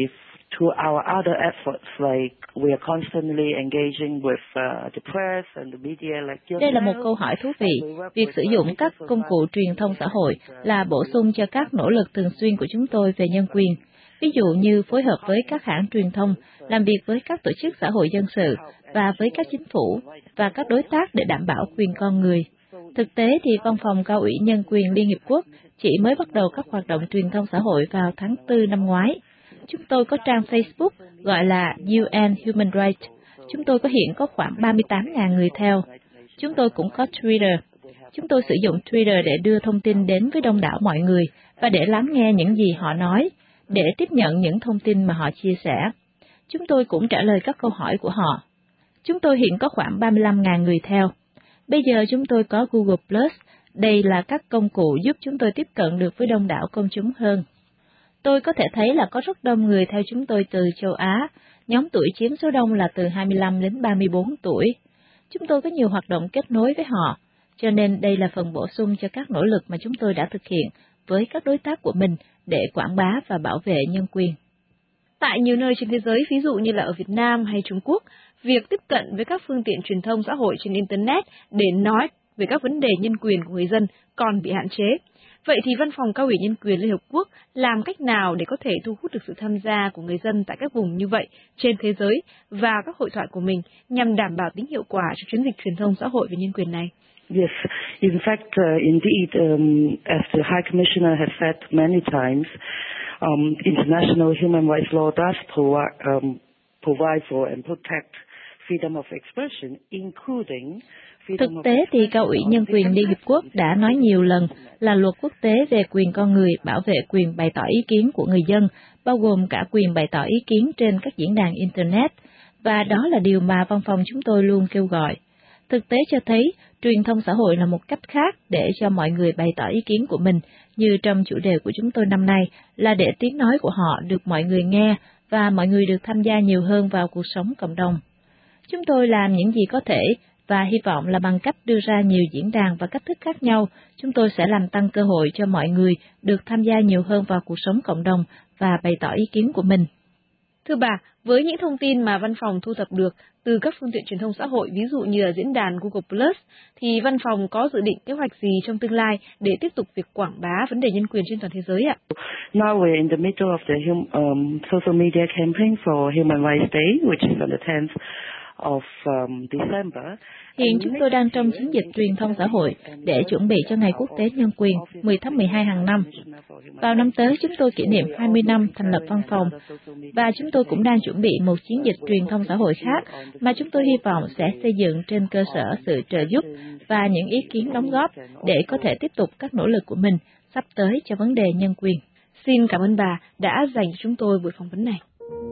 to our other efforts, like we are constantly engaging with the press and the media like yourself. Đây là một câu hỏi thú vị. Việc sử dụng các công cụ truyền thông xã hội là bổ sung cho các nỗ lực thường xuyên của chúng tôi về nhân quyền. Ví dụ như phối hợp với các hãng truyền thông, làm việc với các tổ chức xã hội dân sự và với các chính phủ và các đối tác để đảm bảo quyền con người. Thực tế thì Văn phòng Cao ủy Nhân quyền Liên Hiệp Quốc chỉ mới bắt đầu các hoạt động truyền thông xã hội vào tháng 4 năm ngoái. Chúng tôi có trang Facebook gọi là UN Human Rights. Chúng tôi có hiện có khoảng 38.000 người theo. Chúng tôi cũng có Twitter. Chúng tôi sử dụng Twitter để đưa thông tin đến với đông đảo mọi người và để lắng nghe những gì họ nói, để tiếp nhận những thông tin mà họ chia sẻ. Chúng tôi cũng trả lời các câu hỏi của họ. Chúng tôi hiện có khoảng 35.000 người theo. Bây giờ chúng tôi có Google+. Đây là các công cụ giúp chúng tôi tiếp cận được với đông đảo công chúng hơn. Tôi có thể thấy là có rất đông người theo chúng tôi từ châu Á, nhóm tuổi chiếm số đông là từ 25 đến 34 tuổi. Chúng tôi có nhiều hoạt động kết nối với họ, cho nên đây là phần bổ sung cho các nỗ lực mà chúng tôi đã thực hiện với các đối tác của mình để quảng bá và bảo vệ nhân quyền. Tại nhiều nơi trên thế giới, ví dụ như là ở Việt Nam hay Trung Quốc, việc tiếp cận với các phương tiện truyền thông xã hội trên Internet để nói về các vấn đề nhân quyền của người dân còn bị hạn chế. Vậy thì Văn phòng Cao ủy Nhân quyền Liên Hợp Quốc làm cách nào để có thể thu hút được sự tham gia của người dân tại các vùng như vậy trên thế giới và các hội thoại của mình nhằm đảm bảo tính hiệu quả cho chiến dịch truyền thông xã hội về nhân quyền này? Yes, in fact, indeed, as the High Commissioner has said many times, international human rights law does provide for and protect freedom of expression, including. Thực tế thì Cao ủy Nhân quyền Liên Hiệp Quốc đã nói nhiều lần là luật quốc tế về quyền con người bảo vệ quyền bày tỏ ý kiến của người dân, bao gồm cả quyền bày tỏ ý kiến trên các diễn đàn Internet, và đó là điều mà văn phòng chúng tôi luôn kêu gọi. Thực tế cho thấy, truyền thông xã hội là một cách khác để cho mọi người bày tỏ ý kiến của mình, như trong chủ đề của chúng tôi năm nay là để tiếng nói của họ được mọi người nghe và mọi người được tham gia nhiều hơn vào cuộc sống cộng đồng. Chúng tôi làm những gì có thể, và hy vọng là bằng cách đưa ra nhiều diễn đàn và cách thức khác nhau, chúng tôi sẽ làm tăng cơ hội cho mọi người được tham gia nhiều hơn vào cuộc sống cộng đồng và bày tỏ ý kiến của mình. Thưa bà, với những thông tin mà văn phòng thu thập được từ các phương tiện truyền thông xã hội, ví dụ như là diễn đàn Google+, thì văn phòng có dự định kế hoạch gì trong tương lai để tiếp tục việc quảng bá vấn đề nhân quyền trên toàn thế giới ạ? Now we're in the middle of the social media campaign for Human Rights Day, which is on the 10th of December. Hiện chúng tôi đang trong chiến dịch truyền thông xã hội để chuẩn bị cho Ngày Quốc tế Nhân quyền 10 tháng 12 hàng năm. Vào năm tới, chúng tôi kỷ niệm 20 năm thành lập văn phòng, và chúng tôi cũng đang chuẩn bị một chiến dịch truyền thông xã hội khác mà chúng tôi hy vọng sẽ xây dựng trên cơ sở sự trợ giúp và những ý kiến đóng góp để có thể tiếp tục các nỗ lực của mình sắp tới cho vấn đề nhân quyền. Xin cảm ơn bà đã dành cho chúng tôi buổi phỏng vấn này.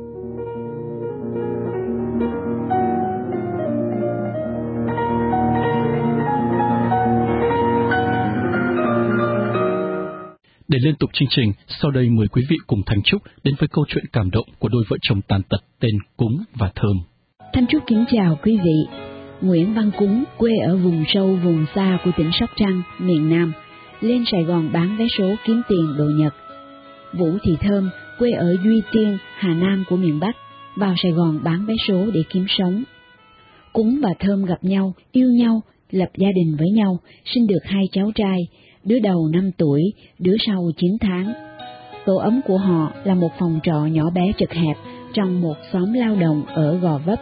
Để liên tục chương trình, sau đây mời quý vị cùng Thanh Trúc đến với câu chuyện cảm động của đôi vợ chồng tàn tật tên Cúng và Thơm. Thanh Trúc kính chào quý vị. Nguyễn Văn Cúng, quê ở vùng sâu vùng xa của tỉnh Sóc Trăng, miền Nam, lên Sài Gòn bán vé số kiếm tiền đồ Nhật. Vũ Thị Thơm, quê ở Duy Tiên, Hà Nam của miền Bắc, vào Sài Gòn bán vé số để kiếm sống. Cúng và Thơm gặp nhau, yêu nhau, lập gia đình với nhau, sinh được 2 cháu trai, đứa đầu 5 tuổi, đứa sau 9 tháng. Tổ ấm của họ là một phòng trọ nhỏ bé chật hẹp trong một xóm lao động ở Gò Vấp.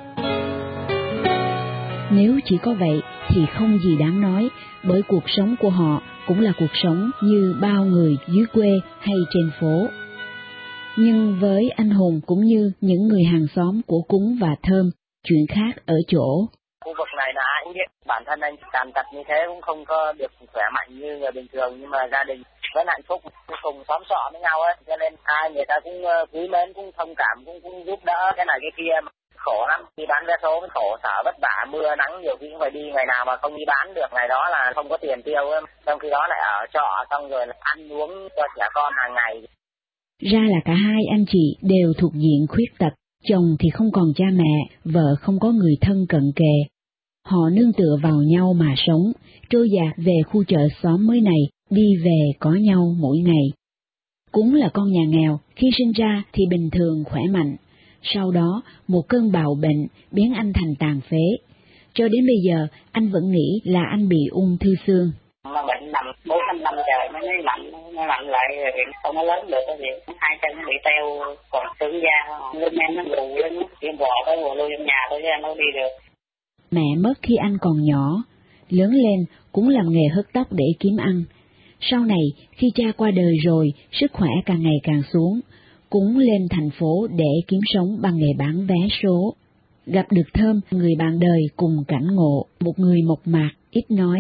Nếu chỉ có vậy thì không gì đáng nói, bởi cuộc sống của họ cũng là cuộc sống như bao người dưới quê hay trên phố. Nhưng với anh Hùng cũng như những người hàng xóm của Cúng và Thơm, chuyện khác ở chỗ. Khu vực này là anh biết, bản thân anh tàn tật như thế cũng không có được khỏe mạnh như người bình thường, nhưng mà gia đình vẫn hạnh phúc, cùng xóm trọ với nhau ấy, cho nên ai người ta cũng quý mến, cũng thông cảm, cũng giúp đỡ cái này cái kia. Mà khổ lắm, đi bán vé số mới khổ sở vất vả, mưa nắng nhiều khi cũng phải đi, ngày nào mà không đi bán được ngày đó là không có tiền tiêu ấy. Trong khi đó lại ở trọ, xong rồi ăn uống cho trẻ con hàng ngày. Ra là cả hai anh chị đều thuộc diện khuyết tật, chồng thì không còn cha mẹ, vợ không có người thân cận kề. Họ nương tựa vào nhau mà sống, trôi dạt về khu chợ xóm mới này, đi về có nhau mỗi ngày. Cúng là con nhà nghèo, khi sinh ra thì bình thường khỏe mạnh, Sau đó, một cơn bạo bệnh biến anh thành tàn phế. Cho đến bây giờ, anh vẫn nghĩ là anh bị ung thư xương. Mà bệnh nằm 4-5 năm trời mới mạnh lại thì không có lớn được cái gì. Hai chân nó bị teo, còn xương da, lưng em nó gù lên, chỉ bò tới bò lui trong nhà thôi chứ em đâu đi được. Mẹ mất khi anh còn nhỏ, lớn lên cũng làm nghề hớt tóc để kiếm ăn. Sau này, khi cha qua đời rồi, sức khỏe càng ngày càng xuống, cũng lên thành phố để kiếm sống bằng nghề bán vé số. Gặp được Thơm, người bạn đời cùng cảnh ngộ, một người mộc mạc, ít nói.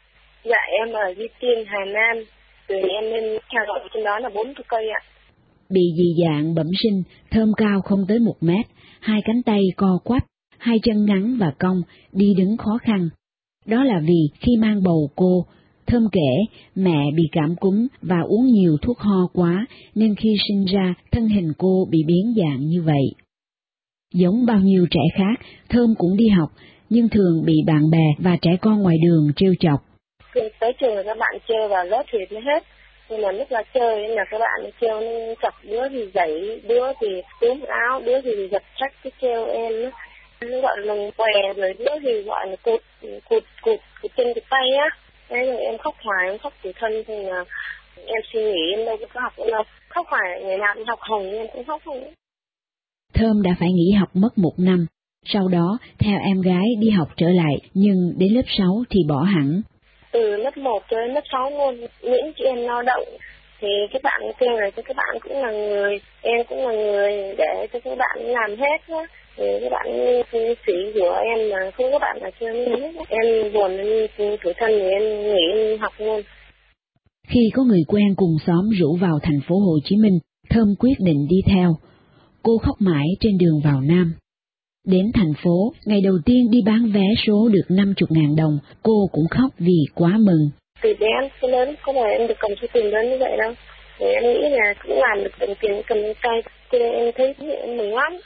Dạ em ở Duy Tiên, Hà Nam, từ em lên theo dõi trên đó là 40 cây ạ. Bị dị dạng bẩm sinh, Thơm cao không tới 1 mét, hai cánh tay co quắp, hai chân ngắn và cong, đi đứng khó khăn. Đó là vì khi mang bầu cô, Thơm kể mẹ bị cảm cúm và uống nhiều thuốc ho quá nên khi sinh ra thân hình cô bị biến dạng như vậy. Giống bao nhiêu trẻ khác, Thơm cũng đi học, nhưng thường bị bạn bè và trẻ con ngoài đường trêu chọc. Tới trường các bạn chơi vào lớp thì nó hết, nhưng mà lúc là chơi nên là các bạn trêu nên chọc, đứa thì giày, đứa thì túm áo, đứa thì giật sách cái trêu em đó. Nó gọi là què, rồi đứa thì gọi là cụt chân cụt tay á. Thế rồi em khóc hoài, em khóc tủi thân thì là em suy nghĩ em đâu có học nữa đâu. Khóc hoài, ngày nào cũng học hồng em cũng khóc không. Thơm đã phải nghỉ học mất 1 năm, sau đó theo em gái đi học trở lại, nhưng đến lớp 6 thì bỏ hẳn. Từ lớp 1 cho đến lớp 6 luôn, những chị em lao động thì các bạn kêu là cho các bạn cũng là người, em cũng là người để cho các bạn làm hết á. Thì các bạn sĩ của em mà không có bạn là chưa hết. Em buồn lên tuổi thân thì em nghỉ học luôn. Khi có người quen cùng xóm rủ vào thành phố Hồ Chí Minh, Thơm quyết định đi theo. Cô khóc mãi trên đường vào Nam. Đến thành phố, ngày đầu tiên đi bán vé số được 50.000 đồng, cô cũng khóc vì quá mừng. Từ bé đến lớn, không phải em được cầm số tiền lớn như vậy đâu. Thì em nghĩ là cũng làm được đồng tiền cầm tay, cho nên em thấy em mừng lắm.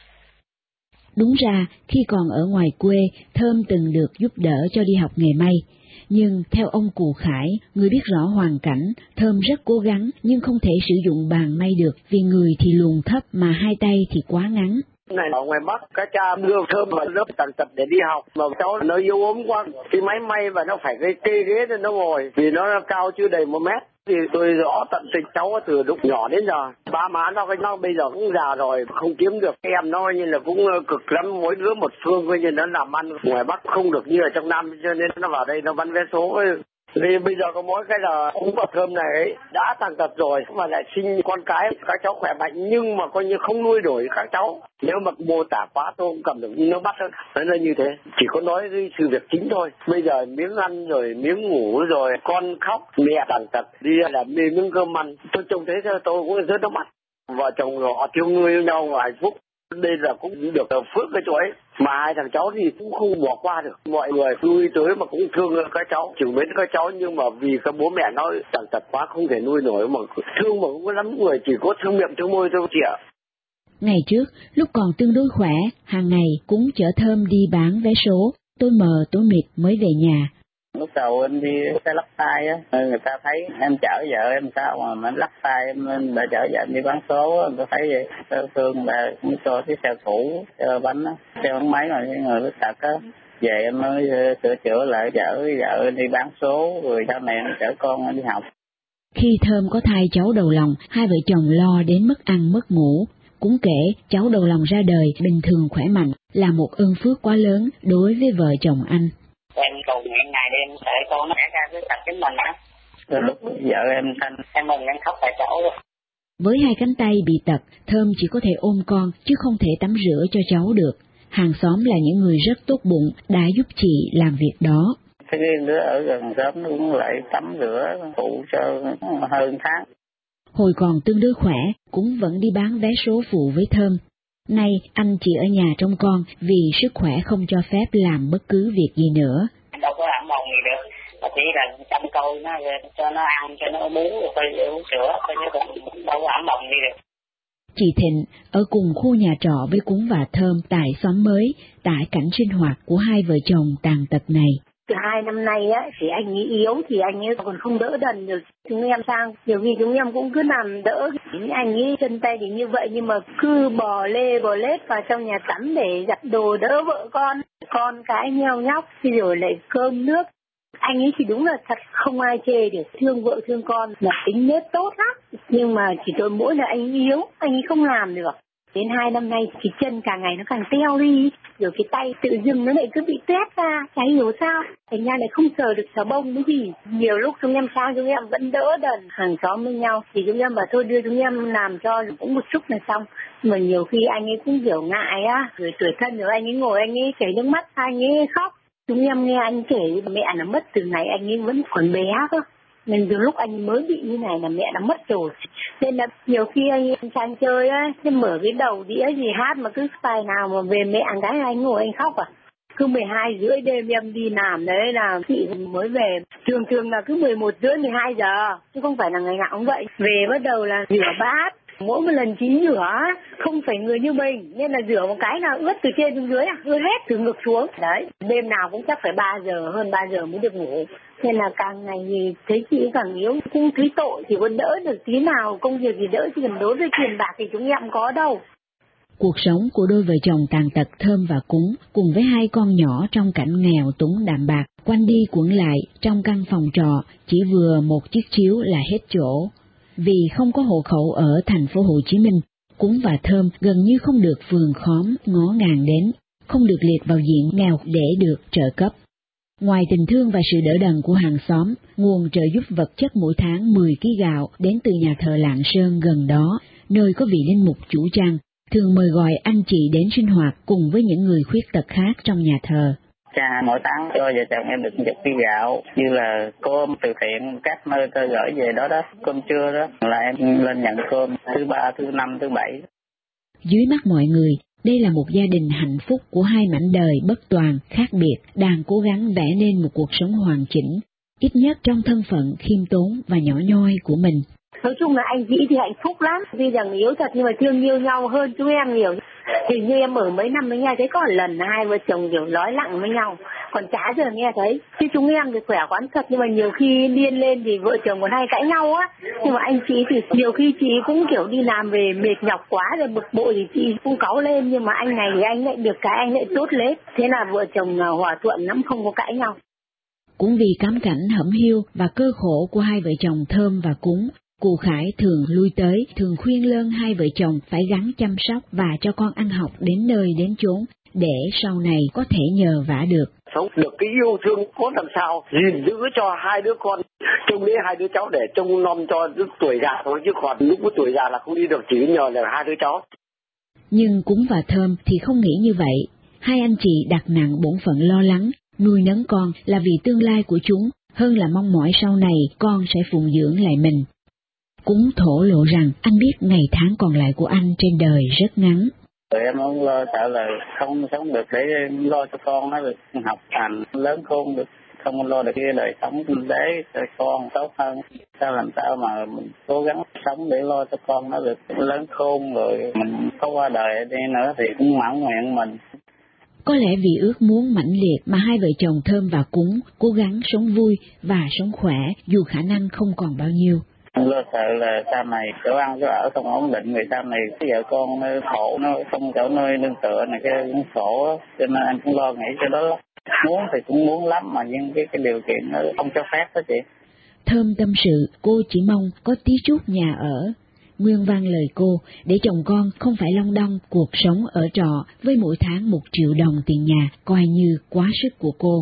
Đúng ra, khi còn ở ngoài quê, Thơm từng được giúp đỡ cho đi học nghề may. Nhưng theo ông Cụ Khải, người biết rõ hoàn cảnh, Thơm rất cố gắng nhưng không thể sử dụng bàn may được vì người thì luồn thấp mà hai tay thì quá ngắn. Này ở ngoài Bắc, các cha đưa Thơm vào lớp tàn tật để đi học, mà cháu nó yếu ốm quá, cái máy may và nó phải cái cây ghế nên nó ngồi, vì nó cao chưa đầy 1 mét. Thì tôi rõ tận tình cháu từ lúc nhỏ đến giờ. Ba má nó bây giờ cũng già rồi, không kiếm được em nó như là cũng cực lắm, mỗi đứa một phương coi như nó làm ăn ngoài Bắc không được như ở trong Nam, cho nên nó vào đây nó bán vé số ấy. Thì bây giờ có mỗi cái là ông bà Thơm này ấy, đã tàn tật rồi mà lại sinh con cái, các cháu khỏe mạnh nhưng mà coi như không nuôi nổi các cháu. Nếu mà mô tả quá tôi không cầm được, nó bắt nó là như thế. Chỉ có nói cái sự việc chính thôi. Bây giờ miếng ăn rồi miếng ngủ rồi con khóc, mẹ tàn tật đi là miếng cơm ăn. Tôi trông thế tôi cũng rớt nước mắt. Vợ chồng họ thương người nhau và hạnh phúc. Đây là cũng được phước cái chỗ ấy. Mà hai thằng cháu thì cũng không bỏ qua được. Mọi người nuôi tới mà cũng thương các cháu, chịu mến các cháu, nhưng mà vì các bố mẹ nó tàn tật quá không thể nuôi nổi, mà thương mà cũng có lắm người chỉ có thương miệng thương môi thôi chị ạ. Ngày trước, lúc còn tương đối khỏe, hàng ngày cũng chở Thơm đi bán vé số, tối mờ tối mịt mới về nhà. Lúc đầu em đi xe lắc tay á, người ta thấy em chở vợ em sao mà lắc tay em đã chở vợ em đi bán số á, tôi thấy vậy. Thương là cũng cho cái xe cũ, xe bánh á, xe bánh máy mà những người biết tật á. Về em mới sửa chữa lại chở vợ đi bán số, rồi sau này em chở con đi học. Khi Thơm có thai cháu đầu lòng, hai vợ chồng lo đến mất ăn mất ngủ. Cũng kể cháu đầu lòng ra đời bình thường khỏe mạnh là một ơn phước quá lớn đối với vợ chồng anh. Em cầu nguyện ngày đêm để con nó đẻ ra cái tật chính mình á. Từ lúc vợ em sanh, em mừng em khóc tại chỗ luôn. Với hai cánh tay bị tật, Thơm chỉ có thể ôm con chứ không thể tắm rửa cho cháu được. Hàng xóm là những người rất tốt bụng đã giúp chị làm việc đó. Cái đứa ở gần xóm nó cũng lại tắm rửa phụ cho hơn tháng. Hồi còn tương đối khỏe, cũng vẫn đi bán vé số phụ với Thơm. Nay anh chỉ ở nhà trông con vì sức khỏe không cho phép làm bất cứ việc gì nữa. Đâu có làm mong gì được, chỉ là chăm coi nó, cho nó ăn, cho nó bú, rồi tôi uống sữa, tôi chứ cũng đâu có ẵm mộng gì được. Chị Thịnh ở cùng khu nhà trọ với Cúng và Thơm tại xóm mới, tải cảnh sinh hoạt của hai vợ chồng tàn tật này. Từ 2 năm nay á thì anh ấy yếu thì anh ấy còn không đỡ đần được chúng em sang, nhiều khi chúng em cũng cứ nằm đỡ anh ấy chân tay thì như vậy, nhưng mà cứ bò lê bò lết vào trong nhà tắm để giặt đồ đỡ vợ con cái nheo nhóc, rồi lại cơm nước. Anh ấy thì đúng là thật không ai chê được, thương vợ thương con, là tính nết tốt lắm, nhưng mà chỉ tội mỗi là anh ấy yếu, anh ấy không làm được. Đến 2 năm nay cái chân càng ngày nó càng teo đi, rồi cái tay tự dưng nó lại cứ bị tét ra, chả hiểu sao. Thành ra lại không sờ được xà bông cái gì. Nhiều lúc chúng em sang chúng em vẫn đỡ đần hàng xóm với nhau, thì chúng em bảo thôi đưa chúng em làm cho cũng một chút là xong. Nhưng mà nhiều khi anh ấy cũng kiểu ngại á, rồi tuổi thân rồi anh ấy ngồi anh ấy chảy nước mắt, anh ấy khóc. Chúng em nghe anh kể mẹ nó mất từ ngày anh ấy vẫn còn bé cơ. Nên từ lúc anh mới bị như này là mẹ đã mất rồi. Nên là nhiều khi anh sang chơi á, mở cái đầu đĩa gì hát mà cứ bài nào mà về mẹ cái anh ngồi anh khóc à. Cứ 12:30 đêm em đi làm đấy là chị mới về. Thường là cứ 11:30, 12 giờ. Chứ không phải là ngày nào cũng vậy. Về bắt đầu là rửa bát. Mỗi một lần chị rửa không phải người như mình, nên là rửa một cái là ướt từ trên xuống dưới, ướt hết từ ngực xuống. Đấy, đêm nào cũng chắc phải 3 giờ, hơn 3 giờ mới được ngủ. Nên là càng ngày thì thấy chị càng yếu, cũng thấy tội, chỉ còn đỡ được tí nào, công việc thì đỡ, chứ còn đối với tiền bạc thì chúng em có đâu. Cuộc sống của đôi vợ chồng tàn tật Thơm và Cúng cùng với 2 con nhỏ trong cảnh nghèo túng đạm bạc, quanh đi quẩn lại trong căn phòng trọ chỉ vừa một chiếc chiếu là hết chỗ. Vì không có hộ khẩu ở thành phố Hồ Chí Minh, Cúng và Thơm gần như không được phường khóm ngó ngàng đến, không được liệt vào diện nghèo để được trợ cấp. Ngoài tình thương và sự đỡ đần của hàng xóm, nguồn trợ giúp vật chất mỗi tháng 10 kg gạo đến từ nhà thờ Lạng Sơn gần đó, nơi có vị linh mục chủ trăng, thường mời gọi anh chị đến sinh hoạt cùng với những người khuyết tật khác trong nhà thờ. Cha mỗi tháng cho vợ chồng em được 10 kg gạo, như là cơm từ thiện các nơi tôi gửi về đó, cơm trưa đó là em lên nhận cơm thứ 3, thứ 5, thứ 7. Dưới mắt mọi người, đây là một gia đình hạnh phúc của 2 mảnh đời bất toàn, khác biệt, đang cố gắng vẽ nên một cuộc sống hoàn chỉnh, ít nhất trong thân phận khiêm tốn và nhỏ nhoi của mình. Nói chung là anh Vĩ thì hạnh phúc lắm, tuy rằng yếu thật nhưng mà thương yêu nhau hơn chúng em nhiều. Thì như em ở mấy năm với nhau thấy có một lần 2 vợ chồng kiểu nói lặng với nhau, còn chả giờ nghe thấy. Chứ chúng em thì khỏe quán thật, nhưng mà nhiều khi điên lên thì vợ chồng còn hay cãi nhau á. Nhưng mà anh chị thì nhiều khi chị cũng kiểu đi làm về mệt nhọc quá rồi bực bội thì chị cũng cáu lên, nhưng mà anh này thì anh lại được cái anh lại tốt lết. Thế là vợ chồng hòa thuận lắm, không có cãi nhau. Cũng vì cám cảnh hẩm hiu và cơ khổ của 2 vợ chồng Thơm và Cúng, cụ Khải thường lui tới, thường khuyên lơn 2 vợ chồng phải gắng chăm sóc và cho con ăn học đến nơi đến chốn, để sau này có thể nhờ vả được. Sống được cái yêu thương có làm sao gìn giữ cho 2 đứa con, trông lấy 2 đứa cháu để trông nom cho lúc tuổi già thôi, chứ còn lúc có tuổi già là không đi được, chỉ nhờ là 2 đứa cháu. Nhưng Cúng và Thơm thì không nghĩ như vậy. 2 anh chị đặt nặng bổn phận lo lắng, nuôi nấng con là vì tương lai của chúng, hơn là mong mỏi sau này con sẽ phụng dưỡng lại mình. Cúng thổ lộ rằng anh biết ngày tháng còn lại của anh trên đời rất ngắn. Em không lo sợ là không sống được để lo cho con nó được học hành lớn khôn được, không lo được cái đời sống kinh tế cho con tốt hơn. Làm sao mà mình cố gắng sống để lo cho con nó được lớn khôn, rồi mình có qua đời đi nữa thì cũng mãn nguyện mình. Có lẽ vì ước muốn mãnh liệt mà 2 vợ chồng Thơm và Cúng cố gắng sống vui và sống khỏe dù khả năng không còn bao nhiêu. Lo sợ là sau này chỗ ăn chỗ ở không ổn định, người sau này cái vợ con nó khổ, nó không chỗ nơi nương tựa này cái cũng khổ, cho nên anh cũng lo nghĩ cho đó lắm. Muốn thì cũng muốn lắm mà nhưng cái điều kiện nó không cho phép đó chị. Thơm tâm sự cô chỉ mong có tí chút nhà ở. Nguyên văn lời cô để chồng con không phải long đong cuộc sống ở trọ với mỗi tháng 1 triệu đồng tiền nhà coi như quá sức của cô.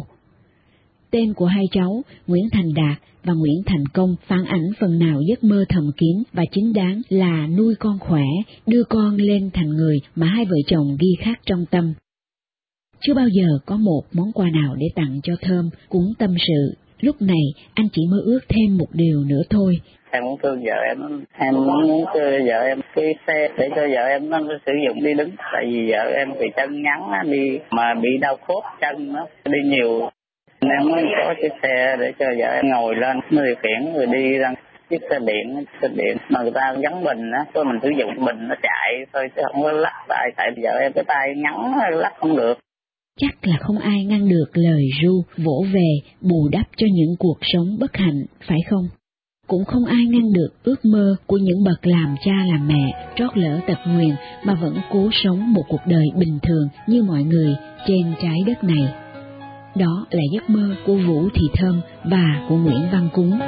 Tên của 2 cháu Nguyễn Thành Đạt và Nguyễn Thành Công phản ảnh phần nào giấc mơ thầm kín và chính đáng là nuôi con khỏe, đưa con lên thành người mà 2 vợ chồng ghi khắc trong tâm. Chưa bao giờ có một món quà nào để tặng cho Thơm, Cúng tâm sự. Lúc này anh chỉ mơ ước thêm một điều nữa thôi. Em muốn thương vợ em muốn cho vợ em cái xe để cho vợ em nó sử dụng đi đứng. Tại vì vợ em thì chân ngắn đi mà bị đau khớp chân nó đi nhiều. Em mới có chiếc xe để cho vợ em ngồi lên, nó điều khiển rồi đi ra chiếc xe điện mà người ta gắn bình á, cho mình sử dụng bình nó chạy thôi chứ không có lắc tay, tại vợ em cái tay ngắn lắc không được. Chắc là không ai ngăn được lời ru vỗ về bù đắp cho những cuộc sống bất hạnh, phải không? Cũng không ai ngăn được ước mơ của những bậc làm cha làm mẹ trót lỡ tật nguyền mà vẫn cố sống một cuộc đời bình thường như mọi người trên trái đất này. Đó là giấc mơ của Vũ Thị Thơm và của Nguyễn Văn Cúng.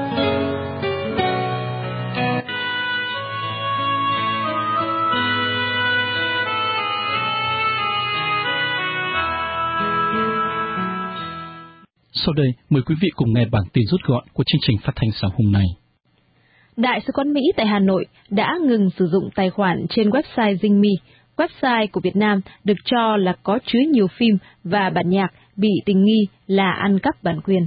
Sau đây, mời quý vị cùng nghe bản tin rút gọn của chương trình phát thanh sáng hôm nay. Đại sứ quán Mỹ tại Hà Nội đã ngừng sử dụng tài khoản trên website Dinh My. Website của Việt Nam được cho là có chứa nhiều phim và bản nhạc bị tình nghi là ăn cắp bản quyền.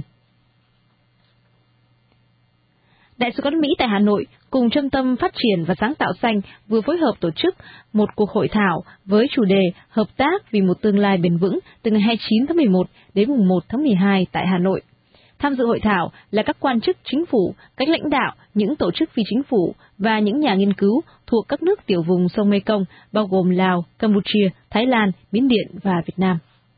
Đại sứ quán Mỹ tại Hà Nội cùng Trung tâm Phát triển và Sáng tạo Xanh vừa phối hợp tổ chức một cuộc hội thảo với chủ đề Hợp tác vì một tương lai bền vững từ ngày 29 tháng 11 đến mùng 1 tháng 12 tại Hà Nội. Tham dự hội thảo là các quan chức chính phủ, các lãnh đạo, những tổ chức phi chính phủ và những nhà nghiên cứu thuộc các nước tiểu vùng sông Mekong, bao gồm Lào, Campuchia, Thái Lan, Miến Điện và Việt Nam.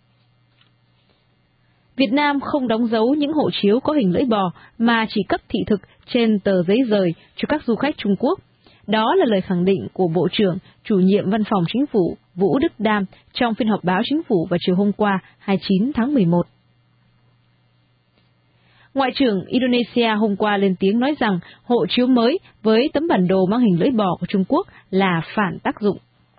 Việt Nam không đóng dấu những hộ chiếu có hình lưỡi bò mà chỉ cấp thị thực trên tờ giấy rời cho các du khách Trung Quốc. Đó là lời khẳng định của Bộ trưởng, chủ nhiệm Văn phòng Chính phủ Vũ Đức Đam trong phiên họp báo Chính phủ vào chiều hôm qua 29 tháng 11. Ngoại trưởng Indonesia hôm qua lên tiếng nói rằng hộ chiếu mới với tấm bản đồ mang hình lưỡi bò của Trung Quốc là phản tác dụng.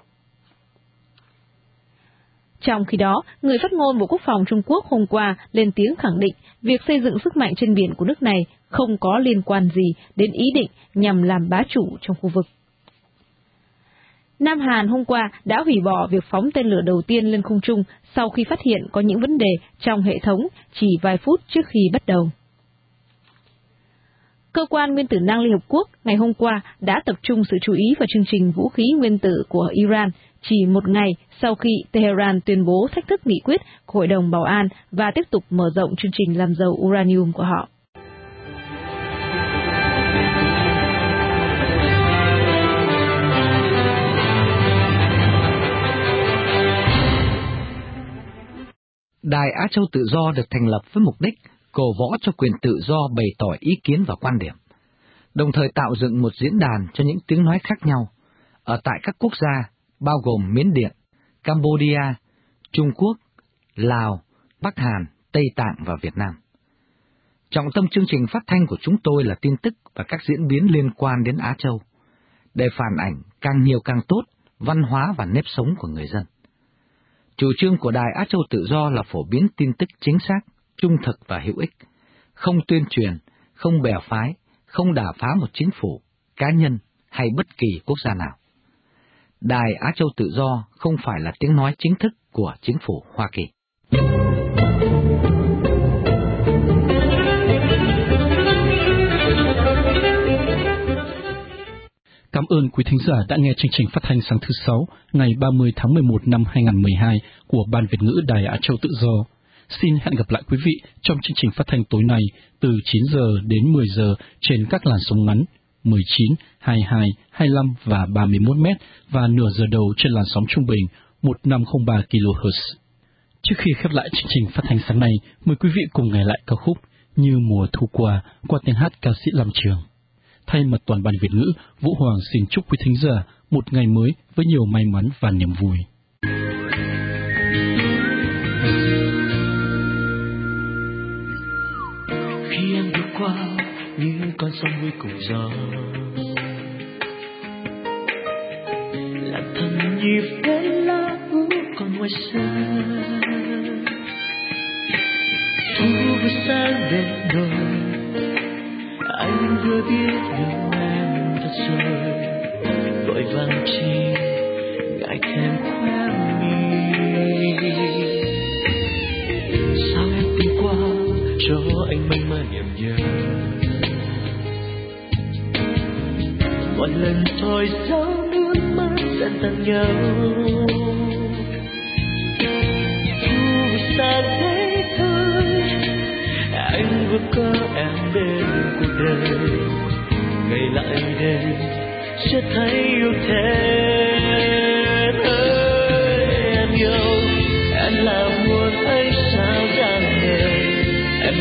Trong khi đó, người phát ngôn Bộ Quốc phòng Trung Quốc hôm qua lên tiếng khẳng định việc xây dựng sức mạnh trên biển của nước này không có liên quan gì đến ý định nhằm làm bá chủ trong khu vực. Nam Hàn hôm qua đã hủy bỏ việc phóng tên lửa đầu tiên lên không trung sau khi phát hiện có những vấn đề trong hệ thống chỉ vài phút trước khi bắt đầu. Cơ quan Nguyên tử năng Liên Hợp Quốc ngày hôm qua đã tập trung sự chú ý vào chương trình vũ khí nguyên tử của Iran chỉ một ngày sau khi Tehran tuyên bố thách thức nghị quyết của Hội đồng Bảo an và tiếp tục mở rộng chương trình làm giàu uranium của họ. Đài Á Châu Tự Do được thành lập với mục đích cổ võ cho quyền tự do bày tỏ ý kiến và quan điểm, đồng thời tạo dựng một diễn đàn cho những tiếng nói khác nhau ở tại các quốc gia bao gồm Miến Điện, Campuchia, Trung Quốc, Lào, Bắc Hàn, Tây Tạng và Việt Nam. Trọng tâm chương trình phát thanh của chúng tôi là tin tức và các diễn biến liên quan đến Á Châu, để phản ảnh càng nhiều càng tốt văn hóa và nếp sống của người dân. Chủ trương của Đài Á Châu Tự Do là phổ biến tin tức chính xác, trung thực và hữu ích, không tuyên truyền, không bè phái, không đả phá một chính phủ, cá nhân hay bất kỳ quốc gia nào. Đài Á Châu Tự Do không phải là tiếng nói chính thức của chính phủ Hoa Kỳ. Cảm ơn quý thính giả đã nghe chương trình phát thanh sáng thứ 6 ngày 30 tháng 11 năm 2012 của Ban Việt ngữ Đài Á Châu Tự Do. Xin hẹn gặp lại quý vị trong chương trình phát thanh tối nay từ 9 giờ đến 10 giờ trên các làn sóng ngắn 19, 22, 25 và 31 m và nửa giờ đầu trên làn sóng trung bình 1503 kHz. Trước khi khép lại chương trình phát thanh sáng nay, mời quý vị cùng nghe lại ca khúc Như Mùa Thu Qua qua tiếng hát ca sĩ Lam Trường. Thay mặt toàn ban Việt ngữ, Vũ Hoàng xin chúc quý thính giả một ngày mới với nhiều may mắn và niềm vui. Khi em bước qua như con sông vui cùng gió, làm thân nhịp đến lá úa còn ngoài sân, thu vừa sáng đến rồi anh vừa biết yêu em thật rồi, vội vàng chi ngại thèm khoe mi. Sao em tìm qua cho anh mênh mang niềm nhớ, một lần thôi dấu nước mắt dần tan nhau. Thu xa thế thôi, anh vừa có em bên cuộc đời, ngày lại đây sẽ thấy yêu thêm. Em yêu em là muôn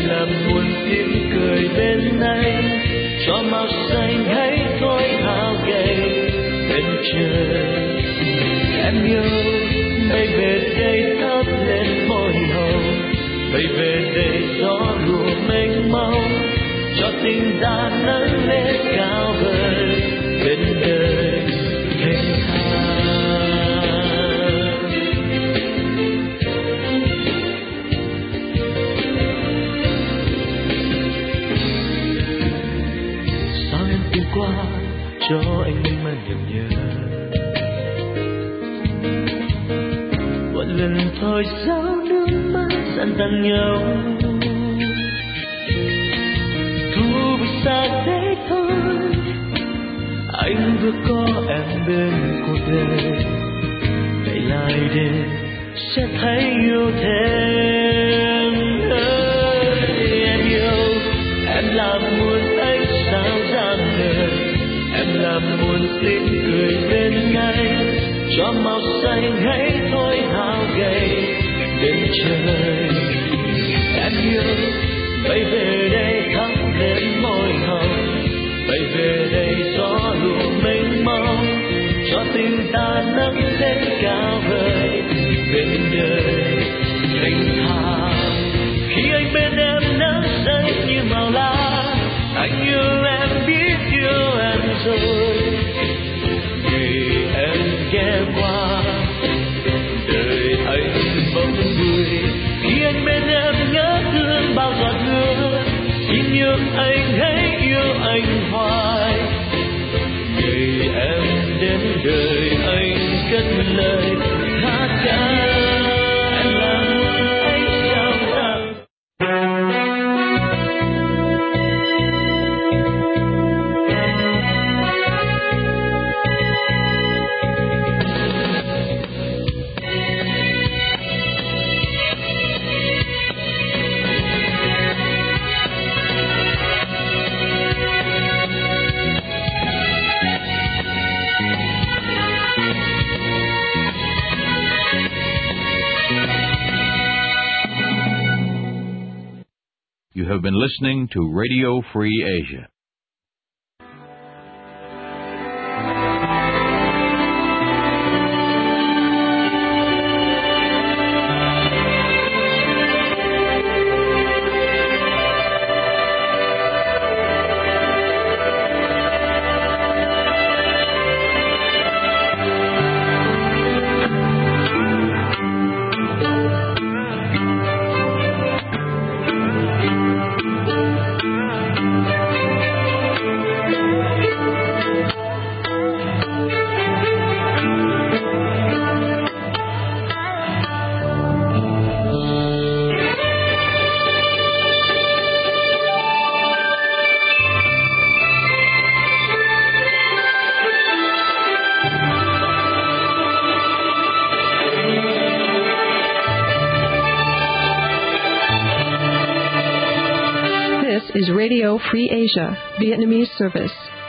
làm muôn tiếng cười bên anh, cho màu xanh hãy thôi hao gầy bên trời. Em yêu bay về đây thắp lên môi hồng, bay về đây gió lùa mênh mông, cho tình ta nắng lên cao vời bên đời thanh thang. Sao em tìm qua cho anh mênh mang niềm nhớ, một lần thôi sao nước mắt dần tan nhau. Thu vì xa thế thôi, anh vừa có em bên cuộc đời, ngày lại đêm sẽ thấy yêu thêm. Em yêu, em làm muôn ánh sao rạng ngời, em làm muôn tiếng cười bên anh, cho màu xanh hãy thôi hao gầy bên trời. Em yêu, bay về đây thắp lên môi hồng, bay về đây gió lùa mênh mông, cho tình ta nắng lên cao vời bên đời thanh thang. Khi anh bên em nắng rơi như màu lá, anh yêu em biết yêu em rồi. Vì em ghé qua đời anh bỗng vui, khi anh bên em nhớ thương bao giọt nước, xin yêu anh hãy yêu anh hoài. Ngày em đến đời anh cất lời hát ca, em là một ánh sao rạng. You have been listening to Radio Free Asia. Is Radio Free Asia, Vietnamese service.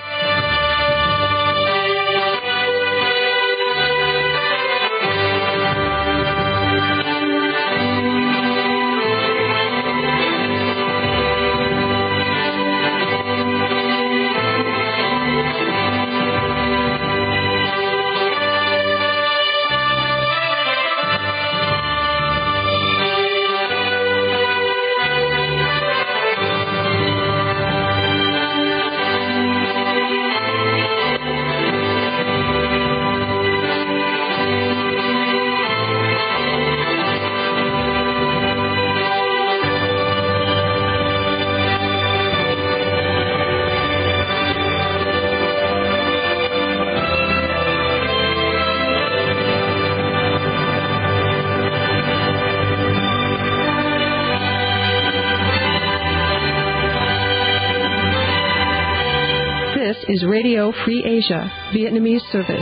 This is Radio Free Asia, Vietnamese service.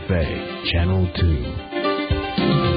Cafe, Channel 2.